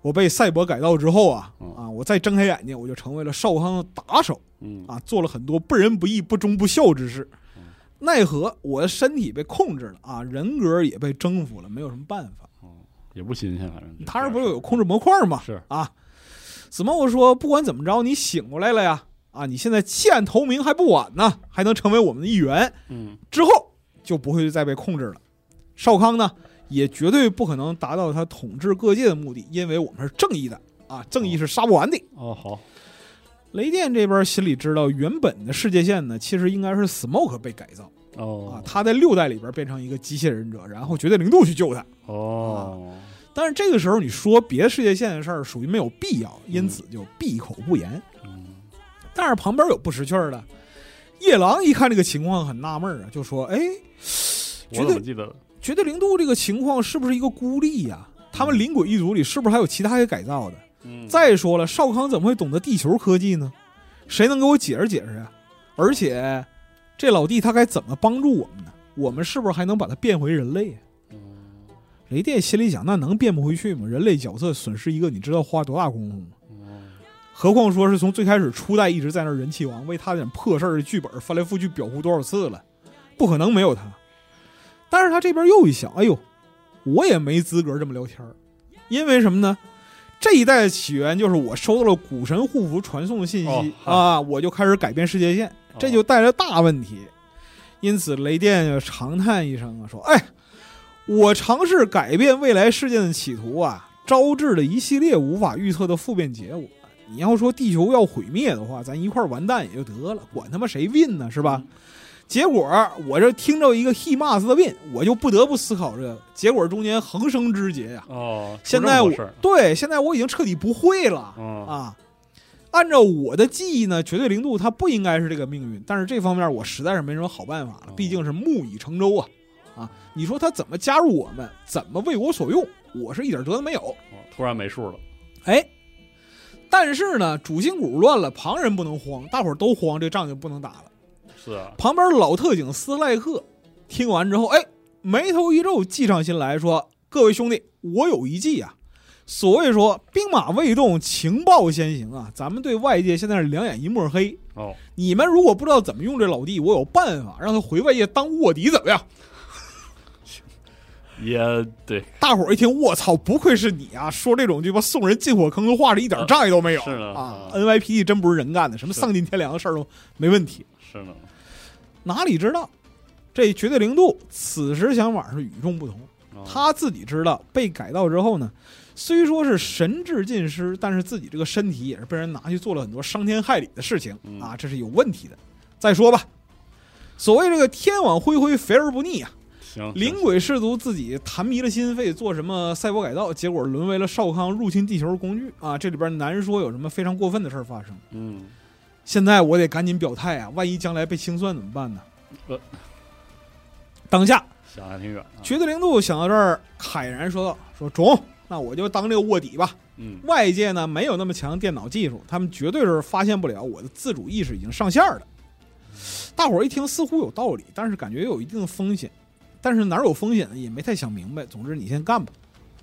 我被赛博改造之后啊， 嗯、 啊，我再睁开眼睛，我就成为了少康的打手， 嗯啊，做了很多不仁不义、不忠不孝之事。 嗯、 奈何我的身体被控制了啊，人格也被征服了，没有什么办法。 哦，也不新鲜，反正他这不是有控制模块吗？ 是啊。子墨说，不管怎么着，你醒过来了呀，啊，你现在弃暗投明还不晚呢，还能成为我们的一员。 嗯， 之后就不会再被控制了。少康呢，也绝对不可能达到他统治各界的目的，因为我们是正义的啊，正义是杀不完的。 哦，好。 雷电这边心里知道，原本的世界线呢，其实应该是 Smoke 被改造。 哦， 啊，他在六代里边变成一个机械忍者，然后绝对零度去救他。 哦。 啊，但是这个时候你说别的世界线的事儿属于没有必要，因此就闭口不言。 嗯， 但是旁边有不识趣的，夜郎一看这个情况很纳闷啊，就说：“哎， 我怎么记得绝对零度这个情况是不是一个孤立呀、啊？他们灵鬼一族里是不是还有其他给改造的？ 嗯， 再说了，少康怎么会懂得地球科技呢？谁能给我解释解释呀？而且这老弟他该怎么帮助我们呢？我们是不是还能把他变回人类啊？”雷电心里想，那能变不回去吗？人类角色损失一个，你知道花多大功夫吗？何况说是从最开始初代一直在那人气王，为他点破事儿的剧本翻来覆去表乎多少次了，不可能没有他。但是他这边又一想，哎呦，我也没资格这么聊天，因为什么呢？这一代的起源就是我收到了古神护符传送的信息、哦、啊，我就开始改变世界线，这就带来大问题。因此雷电就长叹一声啊，说：“哎。”我尝试改变未来事件的企图啊，招致了一系列无法预测的负面结果。你要说地球要毁灭的话，咱一块完蛋也就得了，管他妈谁win呢，是吧？嗯、结果我这听着一个 he must win， 我就不得不思考这个结果中间横生枝节呀、啊。 哦， 现在我对现在我已经彻底不会了、 嗯、 啊。按照我的记忆呢，绝对零度它不应该是这个命运，但是这方面我实在是没什么好办法了，毕竟是木已成舟啊。啊，你说他怎么加入我们，怎么为我所用，我是一点辙都没有。 哦、突然没数了， 哎，但是呢，主心骨乱了，旁人不能慌，大伙儿都慌，这仗就不能打了。 是啊， 旁边老特警斯赖克听完之后，哎，眉头一皱，计上心来说：“各位兄弟，我有一计啊。所谓说兵马未动，情报先行啊，咱们对外界现在是两眼一抹黑。 哦， 你们如果不知道怎么用这老弟，我有办法让他回外界当卧底，怎么样？” 也对， 大伙儿一听，我操，不愧是你啊！说这种鸡巴送人进火坑的话，是一点障碍都没有。 是的啊 ，N Y P D 真不是人干的，什么丧尽天良的事儿都没问题。 是的， 哪里知道，这绝对零度此时想法是与众不同。 哦、 他自己知道，被改造之后呢，虽说是神智尽失，但是自己这个身体也是被人拿去做了很多伤天害理的事情、 嗯、 啊，这是有问题的。再说吧，所谓这个天网恢恢，肥而不腻啊。灵鬼氏族自己弹迷了心肺，做什么赛博改造，结果沦为了少康入侵地球的工具啊！这里边难说有什么非常过分的事发生。 嗯， 现在我得赶紧表态啊，万一将来被清算怎么办呢？ 呃， 当下想还挺远、啊。 绝对零度想到这儿，慨然说道：“说中，那我就当这个卧底吧。 嗯， 外界呢没有那么强电脑技术，他们绝对是发现不了我的自主意识已经上线了。”大伙儿一听似乎有道理，但是感觉有一定的风险。但是哪有风险呢？也没太想明白。总之，你先干吧。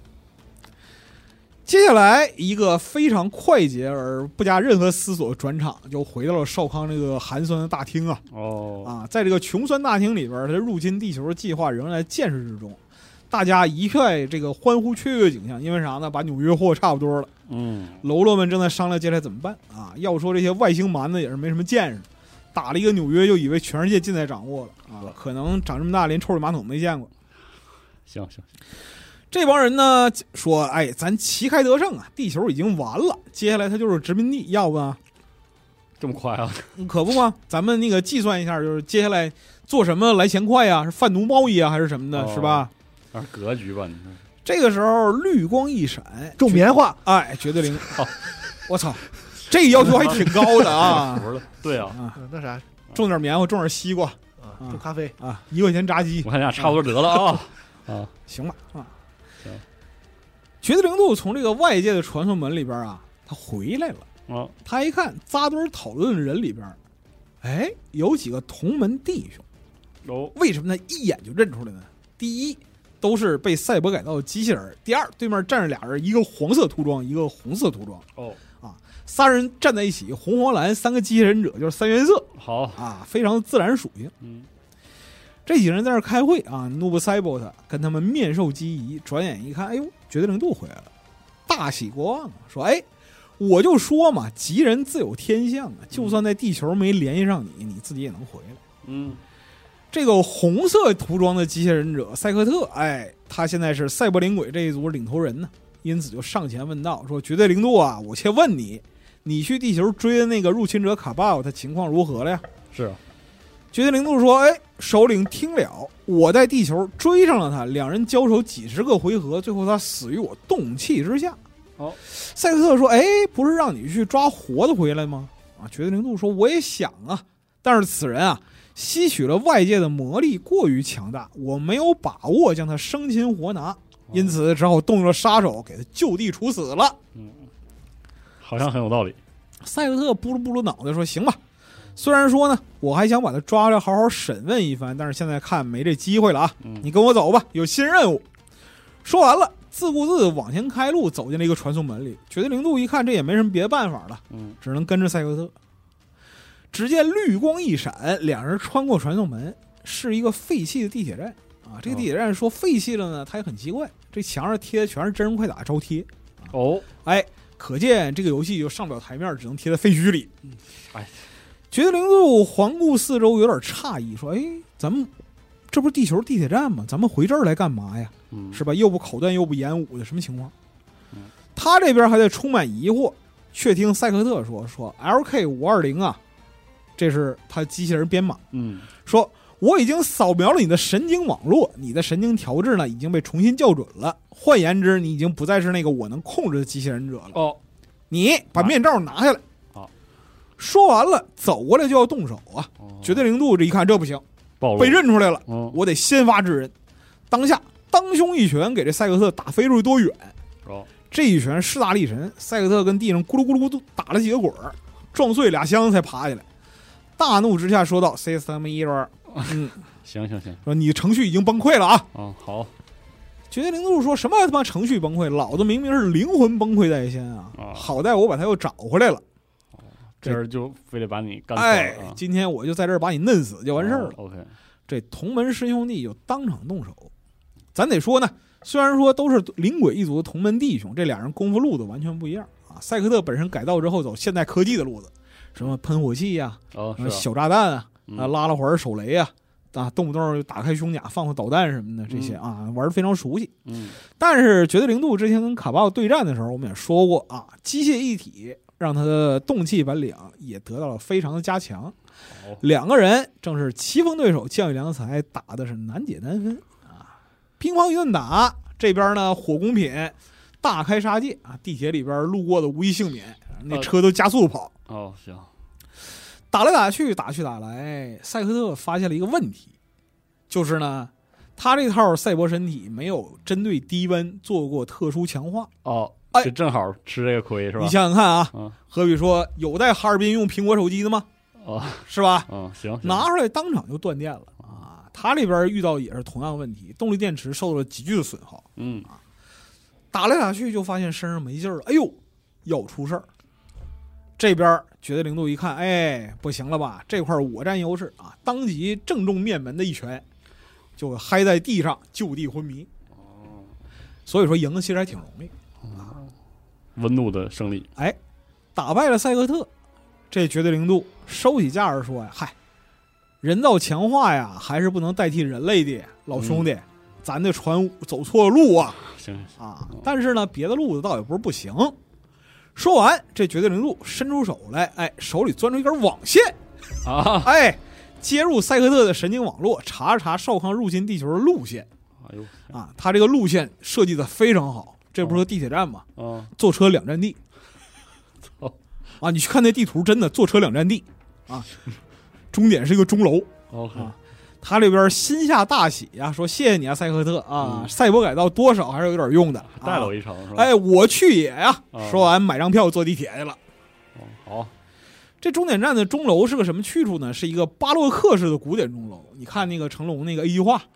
接下来一个非常快捷而不加任何思索转场，就回到了少康这个寒酸的大厅啊。 哦， 啊，在这个穷酸大厅里边，他入侵地球的计划仍然在建设之中。大家一片这个欢呼雀跃景象，因为啥呢？把纽约货差不多了。 嗯， 喽啰们正在商量接下来怎么办啊。要说这些外星蛮子也是没什么见识。打了一个纽约，就以为全世界尽在掌握了啊！可能长这么大连抽水马桶没见过。 行行行， 这帮人呢说：“哎，咱旗开得胜啊，地球已经完了，接下来它就是殖民地，要不啊？ 这么快啊？ 可不嘛！咱们那个计算一下，就是接下来做什么来钱快呀？是贩奴贸易啊，还是什么的， 哦、 是吧？ 啊，格局吧，你这个时候绿光一闪， 种棉花， 哎，绝对零！哦、我操！这个要求还挺高的啊！ 对啊， 啊那啥， 种点棉花，种点西瓜， 啊，种咖啡啊，一块钱炸鸡， 我看俩差不多得了啊啊，行吧啊， 行。 绝对零度从这个外界的传送门里边啊，他回来了啊， 他一看扎堆讨论的人里边，哎，有几个同门弟兄。 哦， 为什么呢？一眼就认出来呢？第一， 都是被赛博改造的机器人。第二，对面站着俩人，一个黄色涂装，一个红色涂装。 哦， 啊，仨人站在一起，红黄蓝三个机器人者就是三原色。 好啊，非常自然属性。 嗯， 这几个人在那开会啊 ，Noob Saibot 跟他们面授机宜，转眼一看，哎呦，绝对零度回来了，大喜过望啊，说，哎。我就说嘛，吉人自有天相啊！就算在地球没联系上你，你自己也能回来。 嗯， 这个红色涂装的机械忍者赛克特，哎，他现在是赛博灵鬼这一组领头人呢，因此就上前问道：“说绝对零度啊，我且问你，你去地球追的那个入侵者卡巴奥，他情况如何了呀？” 是啊， 绝对零度说：“哎，首领听了，我在地球追上了他，两人交手几十个回合，最后他死于我动气之下。” 哦， 赛克特说：“哎，不是让你去抓活的回来吗？”啊，绝对零度说：“我也想啊，但是此人啊，吸取了外界的魔力过于强大，我没有把握将他生擒活拿，因此只好动用了杀手，给他就地处死了。” 嗯，好像很有道理。 赛克特拨了拨了脑袋说：“行吧，虽然说呢，我还想把他抓来好好审问一番，但是现在看没这机会了啊！ 嗯、 你跟我走吧，有新任务。”说完了。自顾自往前开路，走进了一个传送门里。绝对零度一看，这也没什么别的办法了， 嗯， 只能跟着赛克特。只见绿光一闪，两人穿过传送门，是一个废弃的地铁站啊。这个地铁站说废弃了呢，它也很奇怪，这墙上贴的全是真人快打招贴。 哦， 哎，可见这个游戏就上不了台面，只能贴在废墟里。 嗯，哎， 绝对零度环顾四周，有点诧异，说：“哎，咱们这不是地球地铁站吗？咱们回这儿来干嘛呀？” 嗯， 是吧？又不口断又不演武的，什么情况？ 嗯， 他这边还在充满疑惑，却听赛克特说：“说 L K 五二零啊，这是他机器人编码。 嗯， 说我已经扫描了你的神经网络，你的神经调制呢已经被重新校准了。换言之，你已经不再是那个我能控制的机器人者了。 哦， 你把面罩拿下来。 好， 说完了，走过来就要动手啊！ 哦、 绝对零度这一看，这不行，被认出来了， 嗯、 我得先发制人。当下。当胸一拳给这赛克特打飞出去多远？ 哦， 这一拳势大力沉，赛克特跟地上咕噜咕噜咕噜打了几个滚儿，撞碎俩箱子才爬起来。大怒之下说道 ：“System error。”嗯， 行行行， 说你程序已经崩溃了啊！ 哦，好。 绝对零度说什么他妈程序崩溃？老子明明是灵魂崩溃在先啊！ 啊好在我把他又找回来了。 哦，这人就非得把你干死。 哎， 啊、 今天我就在这儿把你弄死就完事儿了。 哦、OK， 这同门师兄弟就当场动手。咱得说呢，虽然说都是灵鬼一族的同门弟兄，这俩人功夫路子完全不一样啊。赛克特本身改造之后走现代科技的路子，什么喷火器呀、 啊，哦、 啊小炸弹啊， 嗯、 啊拉拉环手雷啊，啊动不动就打开胸甲放放导弹什么的，这些啊、嗯、玩得非常熟悉。 嗯， 但是绝对零度之前跟卡巴奥对战的时候，我们也说过啊，机械一体让他的动气本领也得到了非常的加强。 哦、 两个人正是棋逢对手，将遇良才，打的是难解难分。乒乓一顿打，这边呢火攻品大开杀戒啊！地铁里边路过的无一幸免，那车都加速跑。 哦，行。 打来打去，打去打来，赛克特发现了一个问题，就是呢，他这套赛博身体没有针对低温做过特殊强化。 哦， 哎， 这正好吃这个亏是吧？ 你想想看啊， 嗯， 何比说有在哈尔滨用苹果手机的吗？ 哦， 是吧？ 嗯，行，行拿出来当场就断电了啊！他这边遇到也是同样的问题，动力电池受到了急剧的损耗。 嗯啊，打来打去就发现身上没劲儿了，哎呦，要出事儿！这边绝对零度一看，哎，不行了吧？这块我占优势啊！当即正中面门的一拳，就嗨在地上就地昏迷。 哦， 所以说赢的其实还挺容易啊！ 温度的胜利， 哎，打败了赛克特，这绝对零度收起架势说呀，嗨。人造强化呀，还是不能代替人类的，老兄弟，嗯、咱的船走错路啊！ 行啊，但是呢，别的路子倒也不是不行。说完，这绝对零度伸出手来，哎，手里钻出一根网线啊， 哎，接入赛克特的神经网络，查查少康入侵地球的路线。 哎呦， 啊，他这个路线设计的非常好，这不是个地铁站吗？ 啊， 坐车两站地。 操！ 啊，你去看那地图，真的坐车两站地啊。终点是一个钟楼。 OK， 啊，他这边心下大喜呀、啊，说谢谢你啊，赛克特啊， 嗯、 赛博改造多少还是有点用的， 带了我一程、啊、是吧？ 哎，我去也呀、啊！ 啊、 说完买张票坐地铁去了。 哦，好。 这终点站的钟楼是个什么去处呢？是一个巴洛克式的古典钟楼。你看那个成龙那个 A 计划，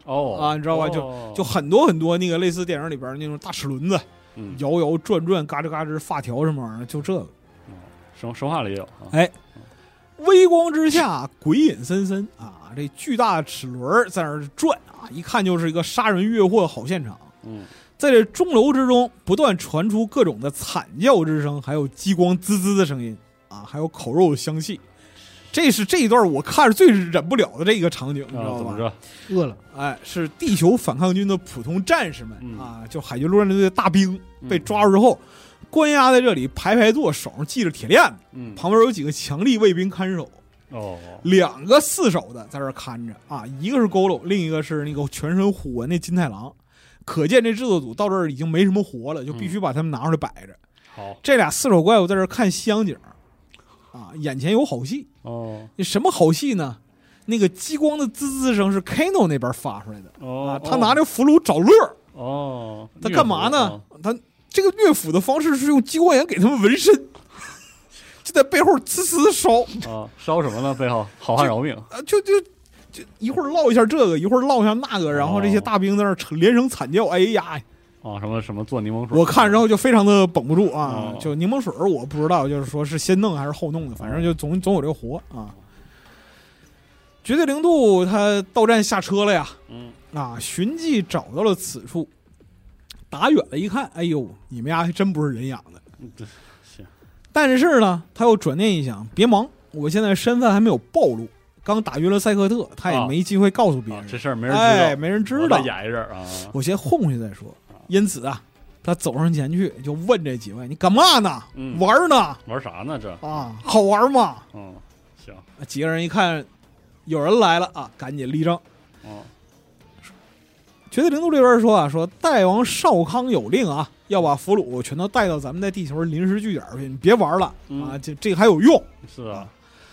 哦啊，你知道吧？ 哦、 就就很多很多那个类似电影里边那种大齿轮子， 嗯、 摇摇转转，嘎吱嘎吱，发条什么玩意儿，就这个。 哦、神神话里也有。啊、 哎，微光之下，鬼影森森啊，这巨大的齿轮在那儿转啊，一看就是一个杀人越货的好现场。 嗯， 在这钟楼之中，不断传出各种的惨叫之声，还有激光滋滋的声音啊，还有烤肉的香气。这是这一段我看着最忍不了的这个场景，你知道吧？ 饿了， 哎，是地球反抗军的普通战士们、 嗯、 啊，就海军陆战队的大兵被抓住之后，嗯、关押在这里排排坐，手上系着铁链子， 嗯， 旁边有几个强力卫兵看守， 哦， 两个四手的在这看着啊，一个是佝偻，另一个是那个全身虎纹那金太郎，可见这制作组到这儿已经没什么活了，就必须把他们拿出来摆着。 好、嗯， 这俩四手怪物在这儿看西洋景。啊，眼前有好戏哦！ 你什么好戏呢？那个激光的滋滋声是 Kano 那边发出来的哦， 啊，他拿这俘虏找乐哦。 他干嘛呢？ 哦、 他这个虐俘的方式是用激光眼给他们纹身，就在背后呲呲烧啊，烧什么呢？背后好汉饶命啊，就就就一会儿唠一下这个，一会儿唠一下那个，然后这些大兵在那儿连声惨叫，哎呀！ 啊，什么什么做柠檬水， 我看之后就非常的绷不住啊！ 哦、 就柠檬水我不知道，就是说是先弄还是后弄的，反正就总总有这个活啊。绝对零度他到站下车了呀， 嗯啊，寻迹找到了此处，打远了一看，哎呦，你们家还真不是人养的。 嗯，对，行。 但是呢，他又转念一想，别忙，我现在身份还没有暴露。刚打晕了赛克特，他也没机会告诉别人、 啊啊、这事儿没人知道， 哎，没人知道， 我演一阵啊， 我先混过去再说。因此啊，他走上前去就问这几位：“你干嘛呢？ 嗯、 玩呢？ 玩啥呢？这啊，好玩吗？” 嗯，行。 几个人一看有人来了啊，赶紧立正。 哦， 绝对零度这边说啊，说大王少康有令啊，要把俘虏全都带到咱们在地球临时据点去，你别玩了、 嗯、 啊，这这个还有用。 是啊。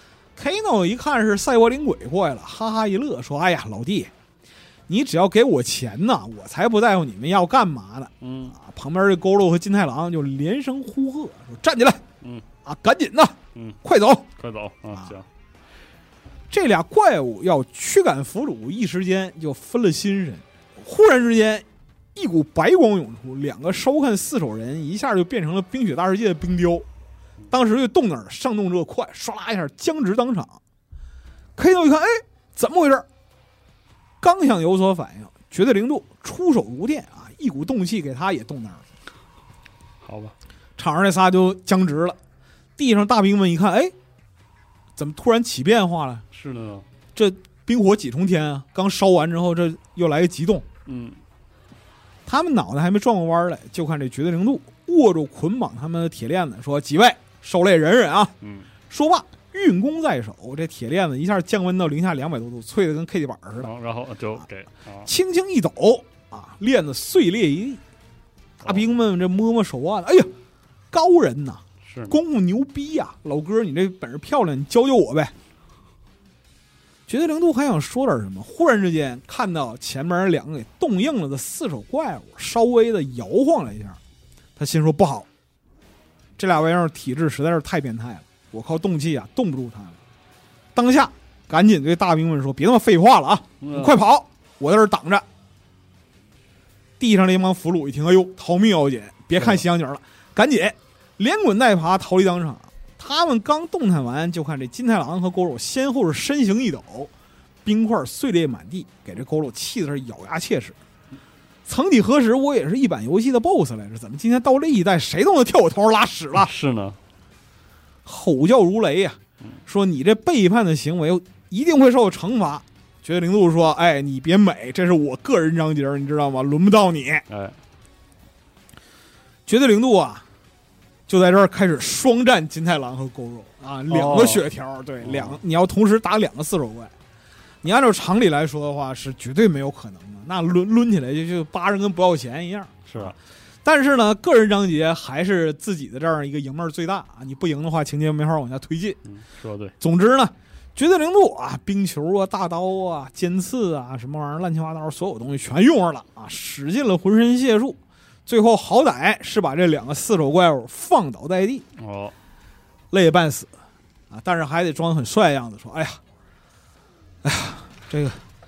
Kano 一看是赛博灵鬼过来了，哈哈一乐，说：“哎呀，老弟。”你只要给我钱呢，我才不在乎你们要干嘛呢。 嗯啊，旁边这佝偻和金太郎就连声呼喝，说：“站起来！ 嗯啊，赶紧的！ 嗯， 快走， 快走啊！行。” 这俩怪物要驱赶俘虏，一时间就分了心神。忽然之间，一股白光涌出，两个收看四手人一下就变成了冰雪大世界的冰雕。当时就动那儿，上动这快，唰啦一下僵直当场。Kano 一看，哎，怎么回事？刚想有所反应，绝对零度出手如电啊，一股动气给他也动那儿了。 好吧， 场上这仨就僵直了。地上大兵们一看，哎，怎么突然起变化了？ 是的， 这冰火几重天啊！刚烧完之后，这又来个急冻。 嗯， 他们脑袋还没转过弯来，就看这绝对零度握住捆绑他们的铁链子，说：“几位，受累忍忍啊！” 嗯， 说罢。运功在手，这铁链子一下降温到零下两百多度，脆的跟 K 地板似的。 然后就给、 啊、轻轻一抖啊，链子碎裂一地。大兵们这摸摸手腕，哎呀，高人呐， 是功夫牛逼呀、啊！老哥，你这本事漂亮，你教教我呗。绝对零度还想说点什么，忽然之间看到前面两个给冻硬了的四手怪物，稍微的摇晃了一下，他心说不好，这俩玩意儿体质实在是太变态了。我靠动气啊，冻不住他了。当下赶紧对大兵们说：“别他妈废话了啊， 嗯、 你快跑！我在这儿挡着。”地上那帮俘虏一听，哎呦，逃命要紧，别看西洋景了，赶紧连滚带爬逃离当场。他们刚动弹完，就看这金太郎和佝偻先后是身形一抖，冰块碎裂满地，给这佝偻气的是咬牙切齿。曾几何时，我也是一版游戏的 boss 来着，怎么今天到这一代，谁都能跳我头上拉屎了？ 是呢。 吼叫如雷呀、啊，说你这背叛的行为一定会受到惩罚。绝对零度说：“哎，你别美，这是我个人章节，你知道吗？轮不到你。” 哎， 绝对零度啊，就在这儿开始双战金太郎和佝偻啊，两个血条，哦、对，两个、哦、你要同时打两个四手怪，你按照常理来说的话是绝对没有可能的，那抡抡起来就就巴掌跟不要钱一样， 是吧？ 但是呢，个人章节还是自己的这样一个赢面最大啊！你不赢的话，情节没法往下推进。 嗯，说对。 总之呢，绝对零度啊，冰球啊、大刀啊、尖刺啊，什么玩意儿乱七八糟，所有东西全用上了啊，使尽了浑身解数。最后好歹是把这两个四手怪物放倒在地， 哦， 累半死啊！但是还得装很帅的样子，说：“哎呀，哎呀，这个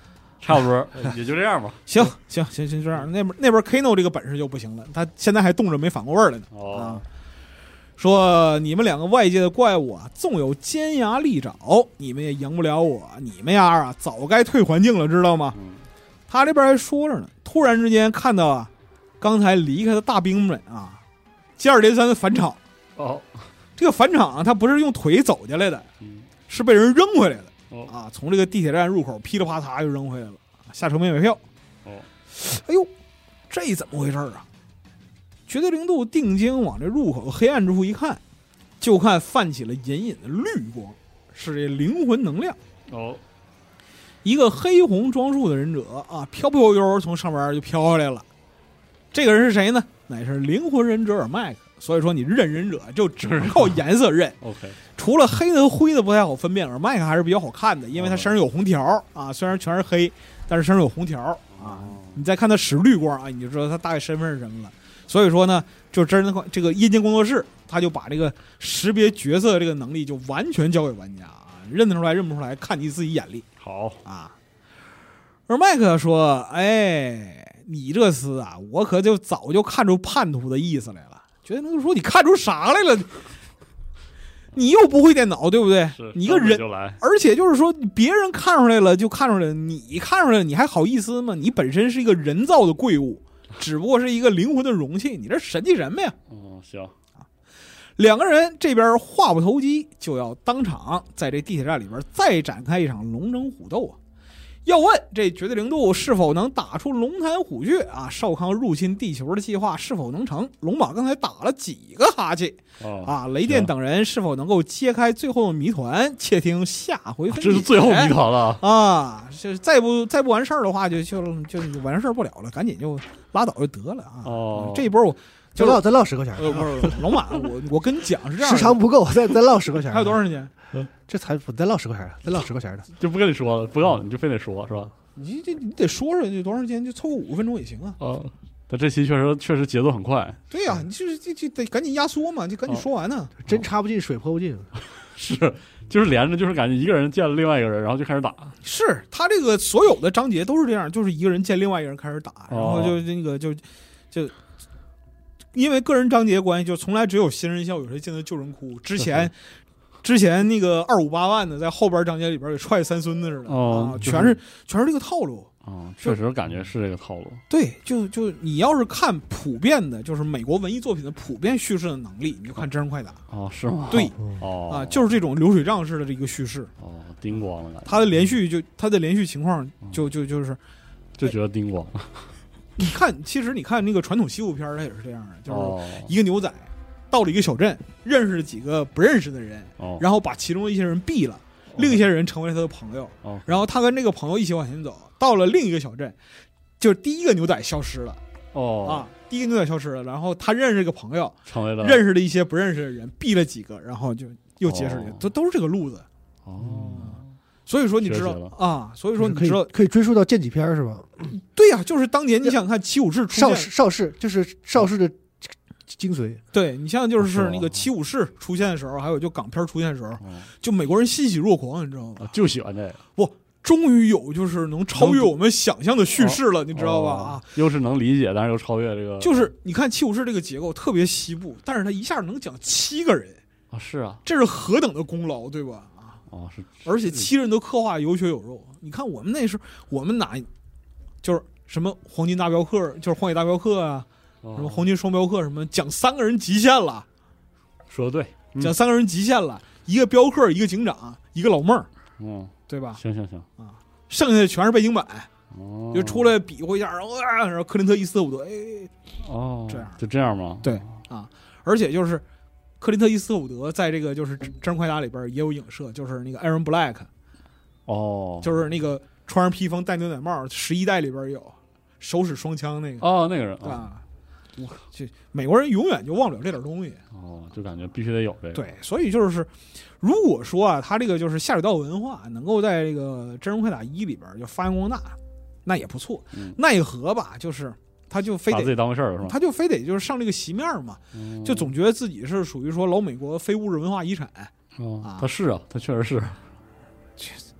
差不多也就这样吧。 行行行行，这样那边那边 Kano 这个本事就不行了，他现在还冻着没反过味儿来呢。 哦、 啊，说你们两个外界的怪物啊，纵有尖牙利爪，你们也赢不了我。你们丫啊，早该退环境了，知道吗？ 嗯、 他这边还说着呢，突然之间看到啊，刚才离开的大兵们啊，接二连三的返场。 哦， 这个返场啊，他不是用腿走下来的， 嗯、 是被人扔回来的。 哦、 啊，从这个地铁站入口噼里啪嚓就扔回来了，下车没买票。 哦， 哎呦，这怎么回事啊？绝对零度定睛往这入口黑暗之处一看，就看泛起了隐隐的绿光，是这灵魂能量。 哦， 一个黑红装束的忍者啊，飘飘悠悠从上边就飘下来了。这个人是谁呢？乃是灵魂忍者尔麦克。所以说你认忍者就只能靠颜色认。 OK， 除了黑的和灰的不太好分辨，而麦克还是比较好看的，因为他身上有红条啊，虽然全是黑，但是身上有红条啊。你再看他使绿光啊，你就知道他大概身份是什么了。所以说呢，就真的这个阴间工作室，他就把这个识别角色这个能力就完全交给玩家啊，认得出来认不出来，看你自己眼力。 好啊。而麦克说：“哎，你这厮啊，我可就早就看出叛徒的意思来了。”觉得能说你看出啥来了？你又不会电脑，对不对？你一个人，而且就是说，别人看出来了就看出来了，你看出来了，你还好意思吗？你本身是一个人造的贵物，只不过是一个灵魂的容器，你这神气什么呀？ 嗯，行啊。两个人这边话不投机，就要当场在这地铁站里边再展开一场龙争虎斗啊！要问这绝对零度是否能打出龙潭虎穴啊？少康入侵地球的计划是否能成？龙马刚才打了几个哈欠、哦、啊？雷电等人是否能够揭开最后的谜团？且听下回分解。 这是最后谜团了啊！就是再不再不完事儿的话就，就就就完事儿不了了，赶紧就拉倒就得了啊！ 哦， 这一波我再唠再唠十块钱。 呃，不是龙马，我我跟你讲是这样， 时长不够，再再唠十块钱。 还有多长时间？ 这才不再唠十块钱，再唠十块钱的， 就不跟你说了，不告诉你就非得说，是吧？ 你这你得说说这多长时间，就凑个五分钟也行啊。 啊，但这期确实确实节奏很快。 对呀、啊，你就是这这得赶紧压缩嘛，就赶紧说完呢、 啊。针插不进，水泼不进。 是，就是连着，就是感觉一个人见了另外一个人，然后就开始打。 是他这个所有的章节都是这样，就是一个人见另外一个人开始打，然后就那个就就。因为个人章节关系，就从来只有新人笑，有谁见到旧人哭。之前，之前那个二五八万的，在后边章节里边给踹三孙子似的、 哦、 啊，全是全是这个套路啊、哦，确实感觉是这个套路。 对，就就你要是看普遍的，就是美国文艺作品的普遍叙事的能力，你就看真人快打。 哦，是吗？ 对， 哦啊，就是这种流水账式的这个叙事。 哦，叮咣了， 它的连续就它的连续情况就就就是就觉得叮咣。 你看，其实你看那个传统西部片，它也是这样的，就是哦一个牛仔到了一个小镇，认识了几个不认识的人， 哦、 然后把其中一些人毙了，哦、另一些人成为了他的朋友， 哦、 然后他跟这个朋友一起往前走，到了另一个小镇，就是第一个牛仔消失了， 哦啊，第一个牛仔消失了，然后他认识这个朋友， 成为了认识了一些不认识的人，毙了几个，然后就又结识了， 哦、 都都是这个路子， 哦。 所以说你知道啊，所以说你知道可以追溯到剑戟片是吧？ 对呀、啊，就是当年你想看七武士出现， 邵氏邵氏就是邵氏的精髓。 对你像就是那个七武士出现的时候，还有就港片出现的时候，就美国人欣喜若狂，你知道吗？ 就喜欢这个。 不，终于有就是能超越我们想象的叙事了，你知道吧？啊， 又是能理解，但是又超越这个。 就是你看七武士这个结构特别西部，但是他一下能讲七个人啊，是啊， 这是何等的功劳，对吧？ 哦，是， 而且七人都刻画有血有肉。你看我们那时候，我们哪就是什么黄金大镖客，就是荒野大镖客啊， 哦、 什么黄金双镖客，什么讲三个人极限了， 说的对， 嗯、讲三个人极限了，一个镖客，一个警长，一个老妹儿， 嗯， 对吧？ 行行行啊，剩下的全是背景板， 哦， 就出来比划一下，然后啊，然后克林特·伊斯特伍德，哎， 哦， 这样就这样吗？ 对啊，而且就是。克林特·伊斯特伍德在这个就是真人快打里边也有影射，就是那个艾伦·布莱克， 哦， 就是那个穿上披风戴牛仔帽，十一代里边有手使双枪那个， 哦，那个人啊，我这美国人永远就忘不了这点东西， 哦，就感觉必须得有这个， 对，所以就是如果说啊，他这个就是下水道文化能够在这个真人快打一里边就发扬光大，那也不错， 嗯、 奈何吧，就是。他就非得把自己当回事儿是吧？ 他就非得就是上这个席面嘛， 嗯、 就总觉得自己是属于说老美国非物质文化遗产。 哦， 啊， 他是啊，他确实是。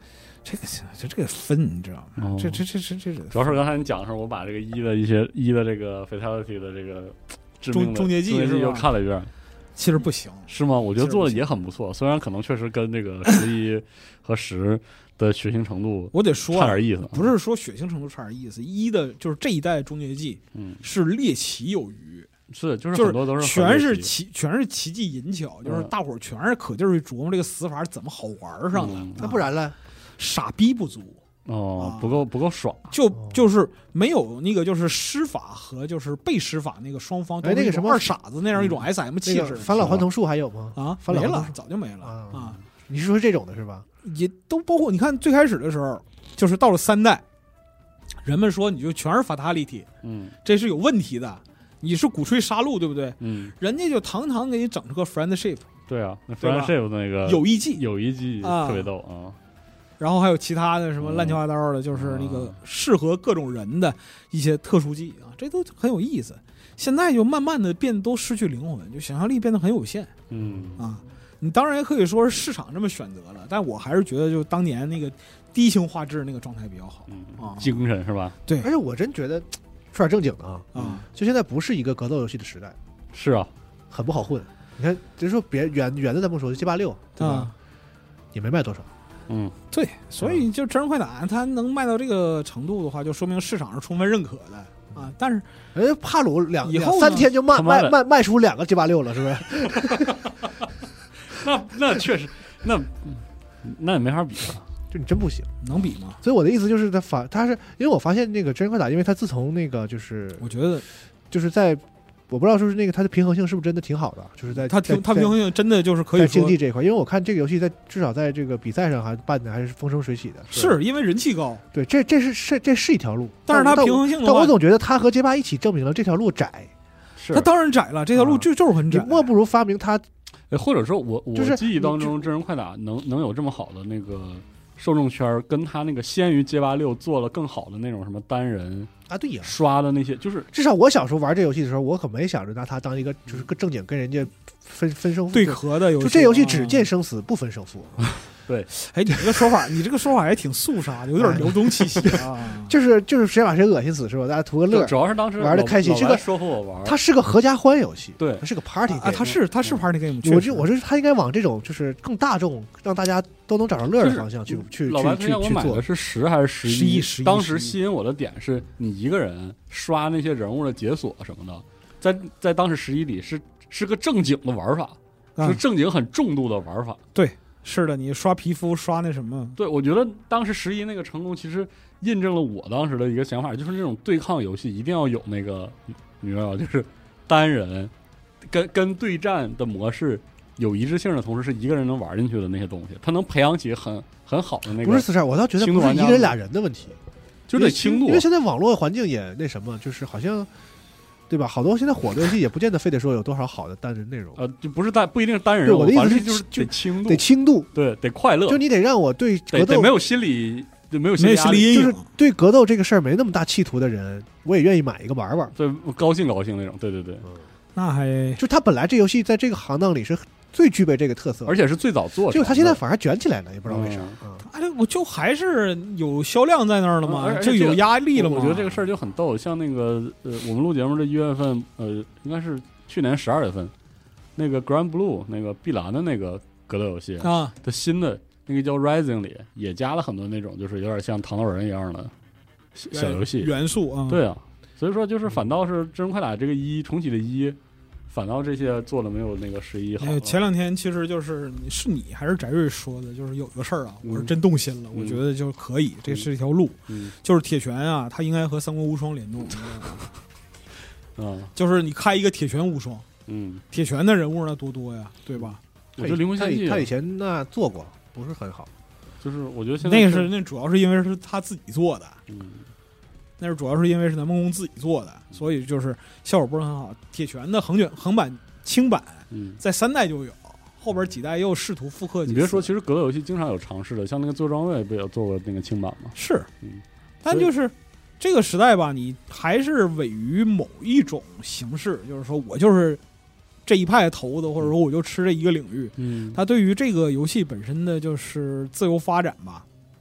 这个这这个分你知道吗？ 哦、 这这这这这主要是刚才你讲的时候，我把这个一的一些一的这个 fatality 的这个致命的终结技又看了一遍。 其实不行， 是吗？我觉得做的也很不错，虽然可能确实跟这个十一和十的血腥程度， 我得说差点意思。 不是说血腥程度差点意思，一的就是这一代终结技， 嗯， 是猎奇有余， 是就是很多都是全是奇，全是奇技淫巧，就是大伙儿全是可劲儿琢磨这个死法怎么好玩上的， 那不然呢？ 傻逼不足。 哦，不够不够爽， 就就是没有那个就是施法和就是被施法那个双方都那个什么二傻子那样一种 S M 气质。 返老还童术还有吗？ 啊， 没了，早就没了啊！ 你是说这种的是吧？ 也都包括你看最开始的时候，就是到了三代，人们说你就全是 fatality， 嗯， 这是有问题的，你是鼓吹杀戮，对不对？ 嗯， 人家就堂堂给你整出个 friendship， 对啊，那 friendship 那个友谊技， 友谊技特别逗啊。 然后还有其他的什么乱七八糟的，就是那个适合各种人的一些特殊技啊，这都很有意思。现在就慢慢的变都失去灵魂，就想象力变得很有限。 嗯啊，你当然也可以说是市场这么选择了，但我还是觉得就当年那个低清画质那个状态比较好。 嗯啊， 精神是吧？ 对， 而且我真觉得说点正经的啊， 啊， 就现在不是一个格斗游戏的时代。 是啊， 很不好混。你看，就是说别远远的咱不说，G 八六对吧、啊？也没卖多少。 嗯， 对，所以就真人快打，它能卖到这个程度的话，就说明市场是充分认可的啊。但是， 哎，帕鲁两以后三天就卖卖卖卖出两个 G 八六了，是不是？ 那那确实，那那也没法比啊， 就你真不行， 能比吗？ 所以我的意思就是，他发他是因为我发现那个真人快打，因为他自从那个就是， 我觉得就是在。我不知道是不是那个它的平衡性是不是真的挺好的，就是在它平它平衡性真的就是可以在竞技这一块，因为我看这个游戏在至少在这个比赛上还办的还是风生水起的， 是因为人气高。 对，这这是是这是一条路， 但是它平衡性的话， 但我总觉得它和街霸一起证明了这条路窄。 是它当然窄了，这条路就就是很窄。 你莫不如发明它， 或者说我我就是记忆当中真人快打能能有这么好的那个受众圈，跟他那个先于街霸六做了更好的那种什么单人。 啊，对呀， 刷的那些就是， 至少我小时候玩这游戏的时候，我可没想着拿它当一个就是个正经跟人家分分胜负对壳的游戏。 就这游戏只见生死，不分胜负。 对， 哎，你这个说法，你这个说法也挺肃杀的，有点流动气息啊。 就是就是谁把谁恶心死是吧？大家图个乐。 主要是当时玩的开心，这个说服我玩， 它是个合家欢游戏， 对， 它是个 party game 啊，它是它是 party game。 我就我说它应该往这种就是更大众，让大家都能找着乐的方向去去老白去去我买的是十还是十一？ 十一。当时吸引我的点是你一个人刷那些人物的解锁什么的，在在当时十一里是是个正经的玩法， 啊、 是正经很重度的玩法。 对。是的，你刷皮肤刷那什么？ 对，我觉得当时十一那个成功，其实印证了我当时的一个想法，就是这种对抗游戏一定要有那个，你知道吗？就是单人跟跟对战的模式有一致性的同时，是一个人能玩进去的那些东西，它能培养起很很好的那个。 不是四十二，我倒觉得不是一个人俩人的问题， 就得轻度， 因为现在网络环境也那什么，就是好像。对吧？好多现在火的游戏也不见得非得说有多少好的单人内容， 呃，就不是单不一定是单人， 我的意思是就是得轻度， 得轻度， 对，得快乐， 就你得让我对格斗得没有心理，没有心理阴影， 就是对格斗这个事儿没那么大企图的人，我也愿意买一个玩玩， 对，高兴高兴那种，对对对， 那还就他本来这游戏在这个行当里是最具备这个特色， 而且是最早做的， 就他现在反而卷起来了，也不知道为啥。 哎，我就还是有销量在那儿了嘛，就有压力了嘛。 我觉得这个事儿就很逗，像那个呃，我们录节目这一月份，呃，应该是去年十二月份，那个 Grand Blue 那个碧蓝的那个格斗游戏啊的新的那个叫 Rising 里也加了很多那种就是有点像糖豆人一样的小游戏元素啊。 对啊，所以说就是反倒是真人快打这个一重启的一。反倒这些做的没有那个十一好。 哎，前两天其实就是是你还是翟瑞说的，就是有个事儿啊， 嗯、 我是真动心了，嗯、我觉得就可以，这是一条路， 嗯、 就是铁拳啊，它应该和三国无双联动， 嗯， 就是你开一个铁拳无双， 嗯， 铁拳的人物那多多呀，对吧？ 我觉得灵魂献祭他以前那做过，不是很好， 就是我觉得现在那个是那主要是因为是他自己做的， 嗯。 那是主要是因为是南梦宫自己做的，所以就是效果不是很好。铁拳的横卷横版轻版， 嗯， 在三代就有，后边几代又试图复刻几次。 你别说，其实格斗游戏经常有尝试的，像那个做装备不也有做过那个轻版吗？ 是， 嗯， 但就是这个时代吧，你还是委于某一种形式，就是说我就是这一派头子，或者说我就吃这一个领域。 嗯， 它对于这个游戏本身的就是自由发展吧。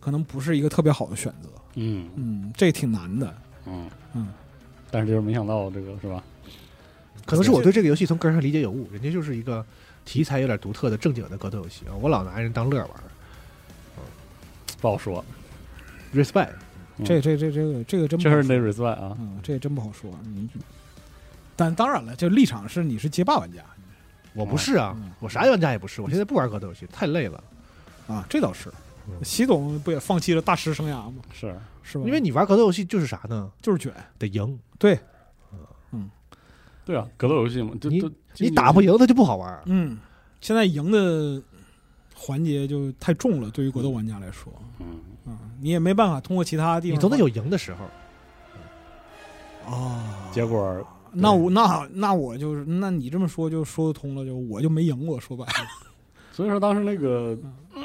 可能不是一个特别好的选择。 嗯嗯，这挺难的。 嗯嗯， 但是就是没想到这个是吧？ 可能是我对这个游戏从根儿上理解有误，人家就是一个题材有点独特的正经的格斗游戏啊，我老拿人当乐玩。 不好说 ，respect， 嗯这这这这个这个真不好说确实得 respect 啊。 嗯，这也真不好说。嗯，但当然了，这立场是你是街霸玩家我不是啊， 嗯我啥玩家也不是，我现在不玩格斗游戏，太累了。 啊，这倒是。 嗯习总不也放弃了大师生涯吗？ 是是吧？ 因为你玩格斗游戏就是啥呢？ 就是卷。 得赢， 对， 对啊，格斗游戏嘛，就你就你打不赢它就不好玩。 嗯，现在赢的环节就太重了，对于格斗玩家来说， 嗯啊，你也没办法通过其他地方， 你总得有赢的时候。 哦。 结果那我那那我就是，那你这么说就说得通了，就我就没赢过，说白了。 所以说当时那个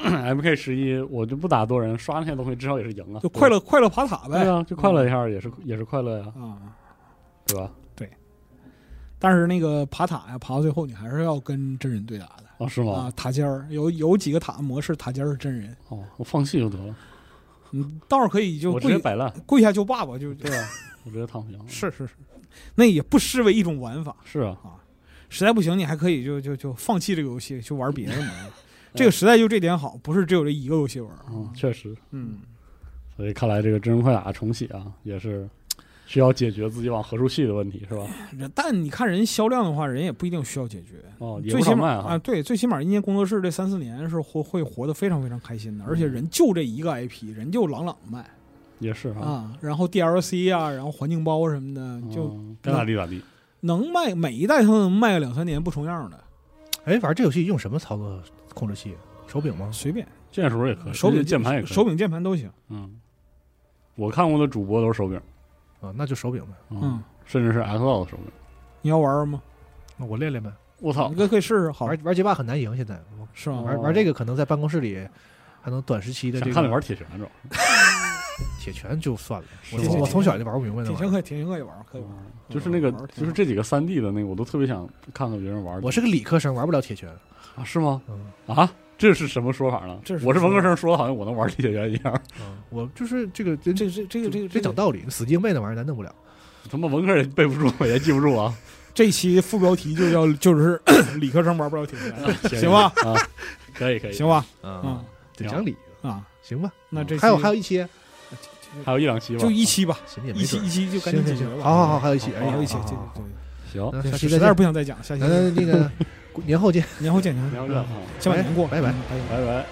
M K 十一，我就不打多人，刷那些东西至少也是赢啊， 就快乐快乐爬塔呗。 对啊，就快乐一下也是也是快乐呀， 啊， 对吧？ 但是那个爬塔呀，爬到最后你还是要跟真人对打的哦，是吗？ 啊。塔尖儿有有几个塔模式，塔尖儿是真人， 哦，我放弃就得了， 嗯，倒是可以就我直接跪摆烂， 跪下就爸爸就对啊，我直接躺平。 是是是，那也不失为一种玩法。 是啊， 实在不行，你还可以就就就放弃这个游戏，去玩别的嘛。这个时代就这点好，不是只有这一个游戏玩。 嗯，确实， 嗯， 所以看来这个真人快打重启啊，也是需要解决自己往何处去的问题，是吧？ 但你看人销量的话，人也不一定需要解决。 哦，也最起码不少卖啊， 啊，对，最起码一年工作室这三四年是会会活得非常非常开心的，而且人就这一个 I P，人就朗朗卖也是啊， 啊，然后 D L C 啊，然后环境包什么的，就嗯该咋地咋地。 能卖每一代它能卖个两三年不重样的， 哎，玩这游戏用什么操作控制器？手柄吗？ 随便键鼠也可以， 手柄键盘也可以， 手柄键盘都行。 嗯，我看过的主播都是手柄， 啊，那就手柄呗。 嗯， 甚至是 Xbox 的手柄。 你要玩吗？ 那我练练呗。 我操你，可可以试试，好玩玩街霸很难赢，现在是吗？ 玩玩这个可能在办公室里还能短时期的这想看你个玩铁拳这种， 铁拳就算了，我铁拳从我从小就玩不明白那玩意儿。 铁拳可以，铁拳可以玩，可以玩。 就是那个玩儿挺好就是这几个三 D 的那个，我都特别想看看别人玩。 我是个理科生，玩不了铁拳。 啊，是吗？ 嗯啊，这是什么说法呢？ 这是我是文科生，说的好像我能玩铁拳一样。 嗯，我就是这个这这这这个这个这个这讲道理，死记硬背那玩意儿咱弄不了。 他妈文科也背不住，我也记不住啊。 这期副标题就叫就是理科生玩不了铁拳，行吧？ 啊，可以可以， 行吧？ 啊嗯， 得讲理， 啊， 行吧？ 那这期还有还有一期， 还有一两期吧， 就一期吧， 行也没准一期一期就赶紧行行行， 解决吧。 好好好，还有一期，哎， 还有一期， 好好好对对行， 那对， 下期再见实在是不想再讲，下期咱咱那个年后见， 年后见，年后见， 聊着啊， 先把年过， 拜拜嗯拜拜。 拜拜。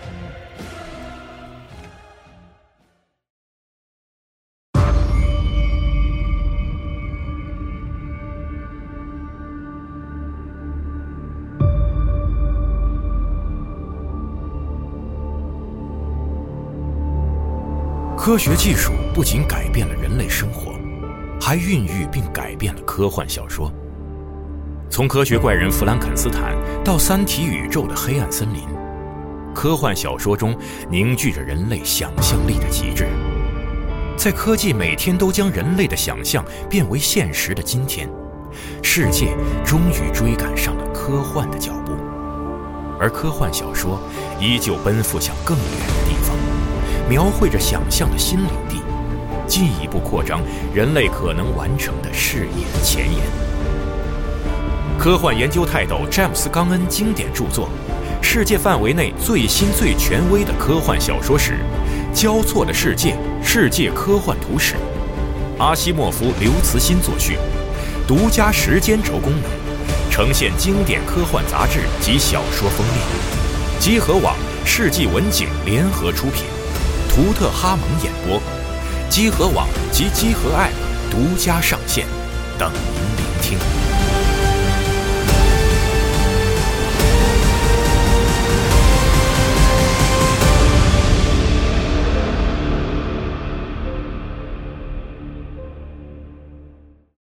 科学技术不仅改变了人类生活，还孕育并改变了科幻小说。从科学怪人弗兰肯斯坦到三体宇宙的黑暗森林，科幻小说中凝聚着人类想象力的极致。在科技每天都将人类的想象变为现实的今天，世界终于追赶上了科幻的脚步，而科幻小说依旧奔赴向更远的地方，描绘着想象的新领地，进一步扩张人类可能完成的事业的前沿。科幻研究泰斗詹姆斯·冈恩经典著作，世界范围内最新最权威的科幻小说史《交错的世界：世界科幻图史》，阿西莫夫、刘慈欣作序，独家时间轴功能，呈现经典科幻杂志及小说封面。集合网、世纪文景联合出品，图特哈蒙演播，集合网及集合 App 独家上线，等您。